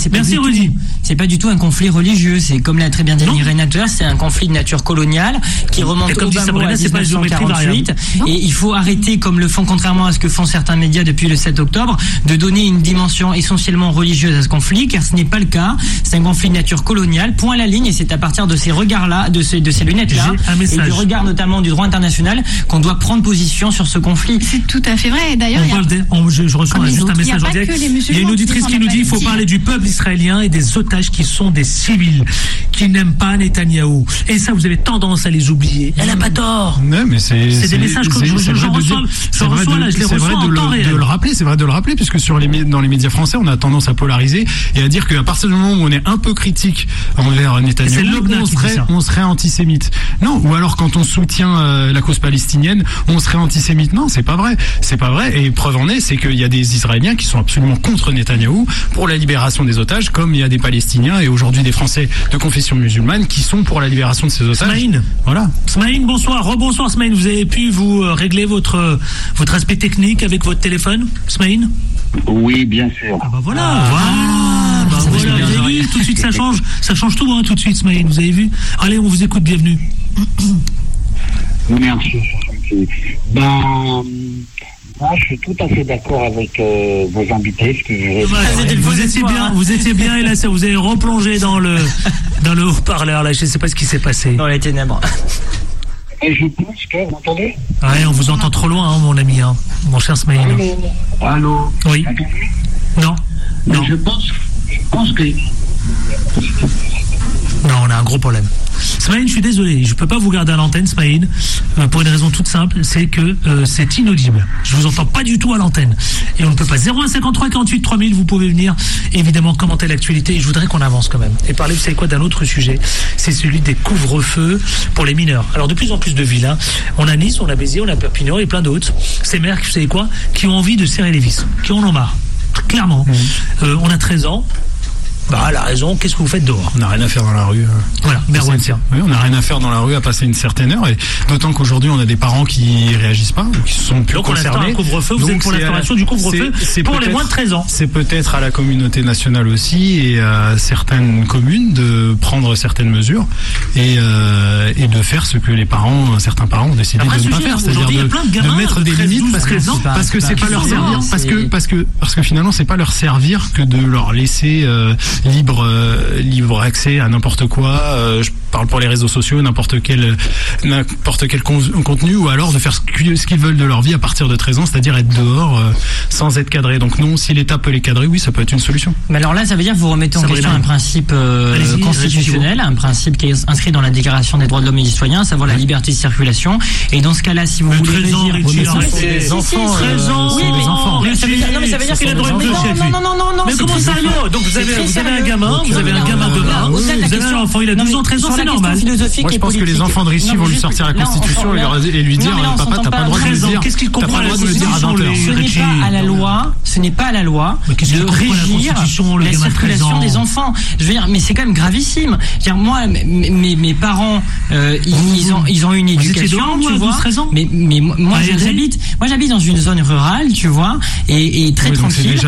c'est pas du tout un conflit religieux. C'est comme l'a très bien dit Nérina, c'est un conflit de nature coloniale qui remonte au bas mot à 1948. Et il faut arrêter, comme le font contrairement à ce que font certains médias depuis le 7 octobre, de donner une dimension essentiellement religieuse à ce conflit, car ce n'est pas le cas. C'est un conflit de nature coloniale. Point à la ligne. Et c'est à partir de ces regards-là, de ces lunettes-là, et du regard notamment du droit international, qu'on doit prendre position sur ce conflit. C'est tout à fait vrai. D'ailleurs, je reçois juste un message en direct. Il y a une auditrice qui nous dit qu'il faut parler du peuple israélien et des otages qui sont des civils, qui n'aiment pas Netanyahou. Et ça, vous avez tendance à les oublier. Elle n'a pas tort. Non, mais c'est des messages que je reçois là, je les reçois en temps réel. C'est vrai de le rappeler, puisque dans les médias français, on a tendance à polariser et à dire qu'à partir du moment où on est un peu critique envers Netanyahou, on serait antisémite. Non, ou alors quand on soutient la cause palestinienne, on serait antisémite. Non, c'est pas vrai. C'est pas vrai. Et preuve en est, c'est qu'il y a des Israéliens qui sont absolument contre Netanyahou pour la libération des otages, comme il y a des Palestiniens et aujourd'hui des Français de confession musulmane qui sont pour la libération de ces otages. Smaïn. Voilà. Smaïn, bonsoir. Rebonsoir, Smaïn. Vous avez pu vous régler votre aspect technique avec votre téléphone, Smaïn? Oui, bien sûr. Ah bah voilà. Vous avez vu, tout de suite ça change tout, tout de suite, Smaïn. Vous avez vu? Allez, on vous écoute, bienvenue. Merci. Moi, je suis tout à fait d'accord avec vos invités. Vous étiez bien, et là, vous avez replongé dans le haut-parleur, là, je ne sais pas ce qui s'est passé. Dans les ténèbres. Et je pense que, vous m'entendez? Ouais, on vous entend trop loin, mon ami, mon cher Smaïn. Allô? Oui. Non. Je pense que... Non, on a un gros problème. Smaïn, je suis désolé, je peux pas vous garder à l'antenne, Smaïn, pour une raison toute simple, c'est que c'est inaudible. Je vous entends pas du tout à l'antenne. Et on ne peut pas. 0153 48 3000, vous pouvez venir, évidemment, commenter l'actualité. Et je voudrais qu'on avance quand même. Et parler, vous savez quoi, d'un autre sujet. C'est celui des couvre-feux pour les mineurs. Alors, de plus en plus de villes, hein. On a Nice, on a Béziers, on a Perpignan et plein d'autres. Ces maires, vous savez quoi, qui ont envie de serrer les vis, qui en ont marre. Clairement. On a 13 ans. Bah, la raison, qu'est-ce que vous faites dehors? On n'a rien à faire dans la rue. Voilà, oui, on n'a rien à faire dans la rue à passer une certaine heure, et d'autant qu'aujourd'hui on a des parents qui réagissent pas, ou qui se sont plus donc concernés. Donc on instaure un couvre-feu, vous êtes pour l'instauration du couvre-feu pour les moins de 13 ans. C'est peut-être à la communauté nationale aussi, et à certaines communes, de prendre certaines mesures, et de faire ce que certains parents ont décidé de ne pas faire, c'est-à-dire de mettre des limites, parce que c'est pas leur servir, parce que finalement c'est pas leur servir que de leur laisser libre accès à n'importe quoi. Je parle pour les réseaux sociaux, n'importe quel contenu, ou alors de faire ce qu'ils veulent de leur vie à partir de 13 ans, c'est-à-dire être dehors sans être cadré. Donc non, si l'État peut les cadrer, oui, ça peut être une solution. Mais alors là, ça veut dire que vous remettez en question un principe constitutionnel, un principe qui est inscrit dans la Déclaration des droits de l'homme et du citoyen, à savoir la liberté de circulation. Et dans ce cas-là, si vous voulez régir les enfants, 13 ans, oui, mais enfants. Non, mais ça veut dire qu'il a le droit de non. Mais comment ça arrive? Donc vous avez un gamin, vous avez un gamin demain, vous avez un enfant, il a 12 ans, 13 ans, c'est normal. Moi, je pense que les enfants de Richie vont lui sortir la Constitution et lui dire, papa, t'as pas le droit de le dire. Qu'est-ce qu'il comprend la Constitution? Ce n'est pas à la loi de régir la circulation des enfants. Je veux dire, mais c'est quand même gravissime. Moi, mes parents, ils ont une éducation, tu vois. Mais moi, j'habite dans une zone rurale, tu vois, et très tranquille.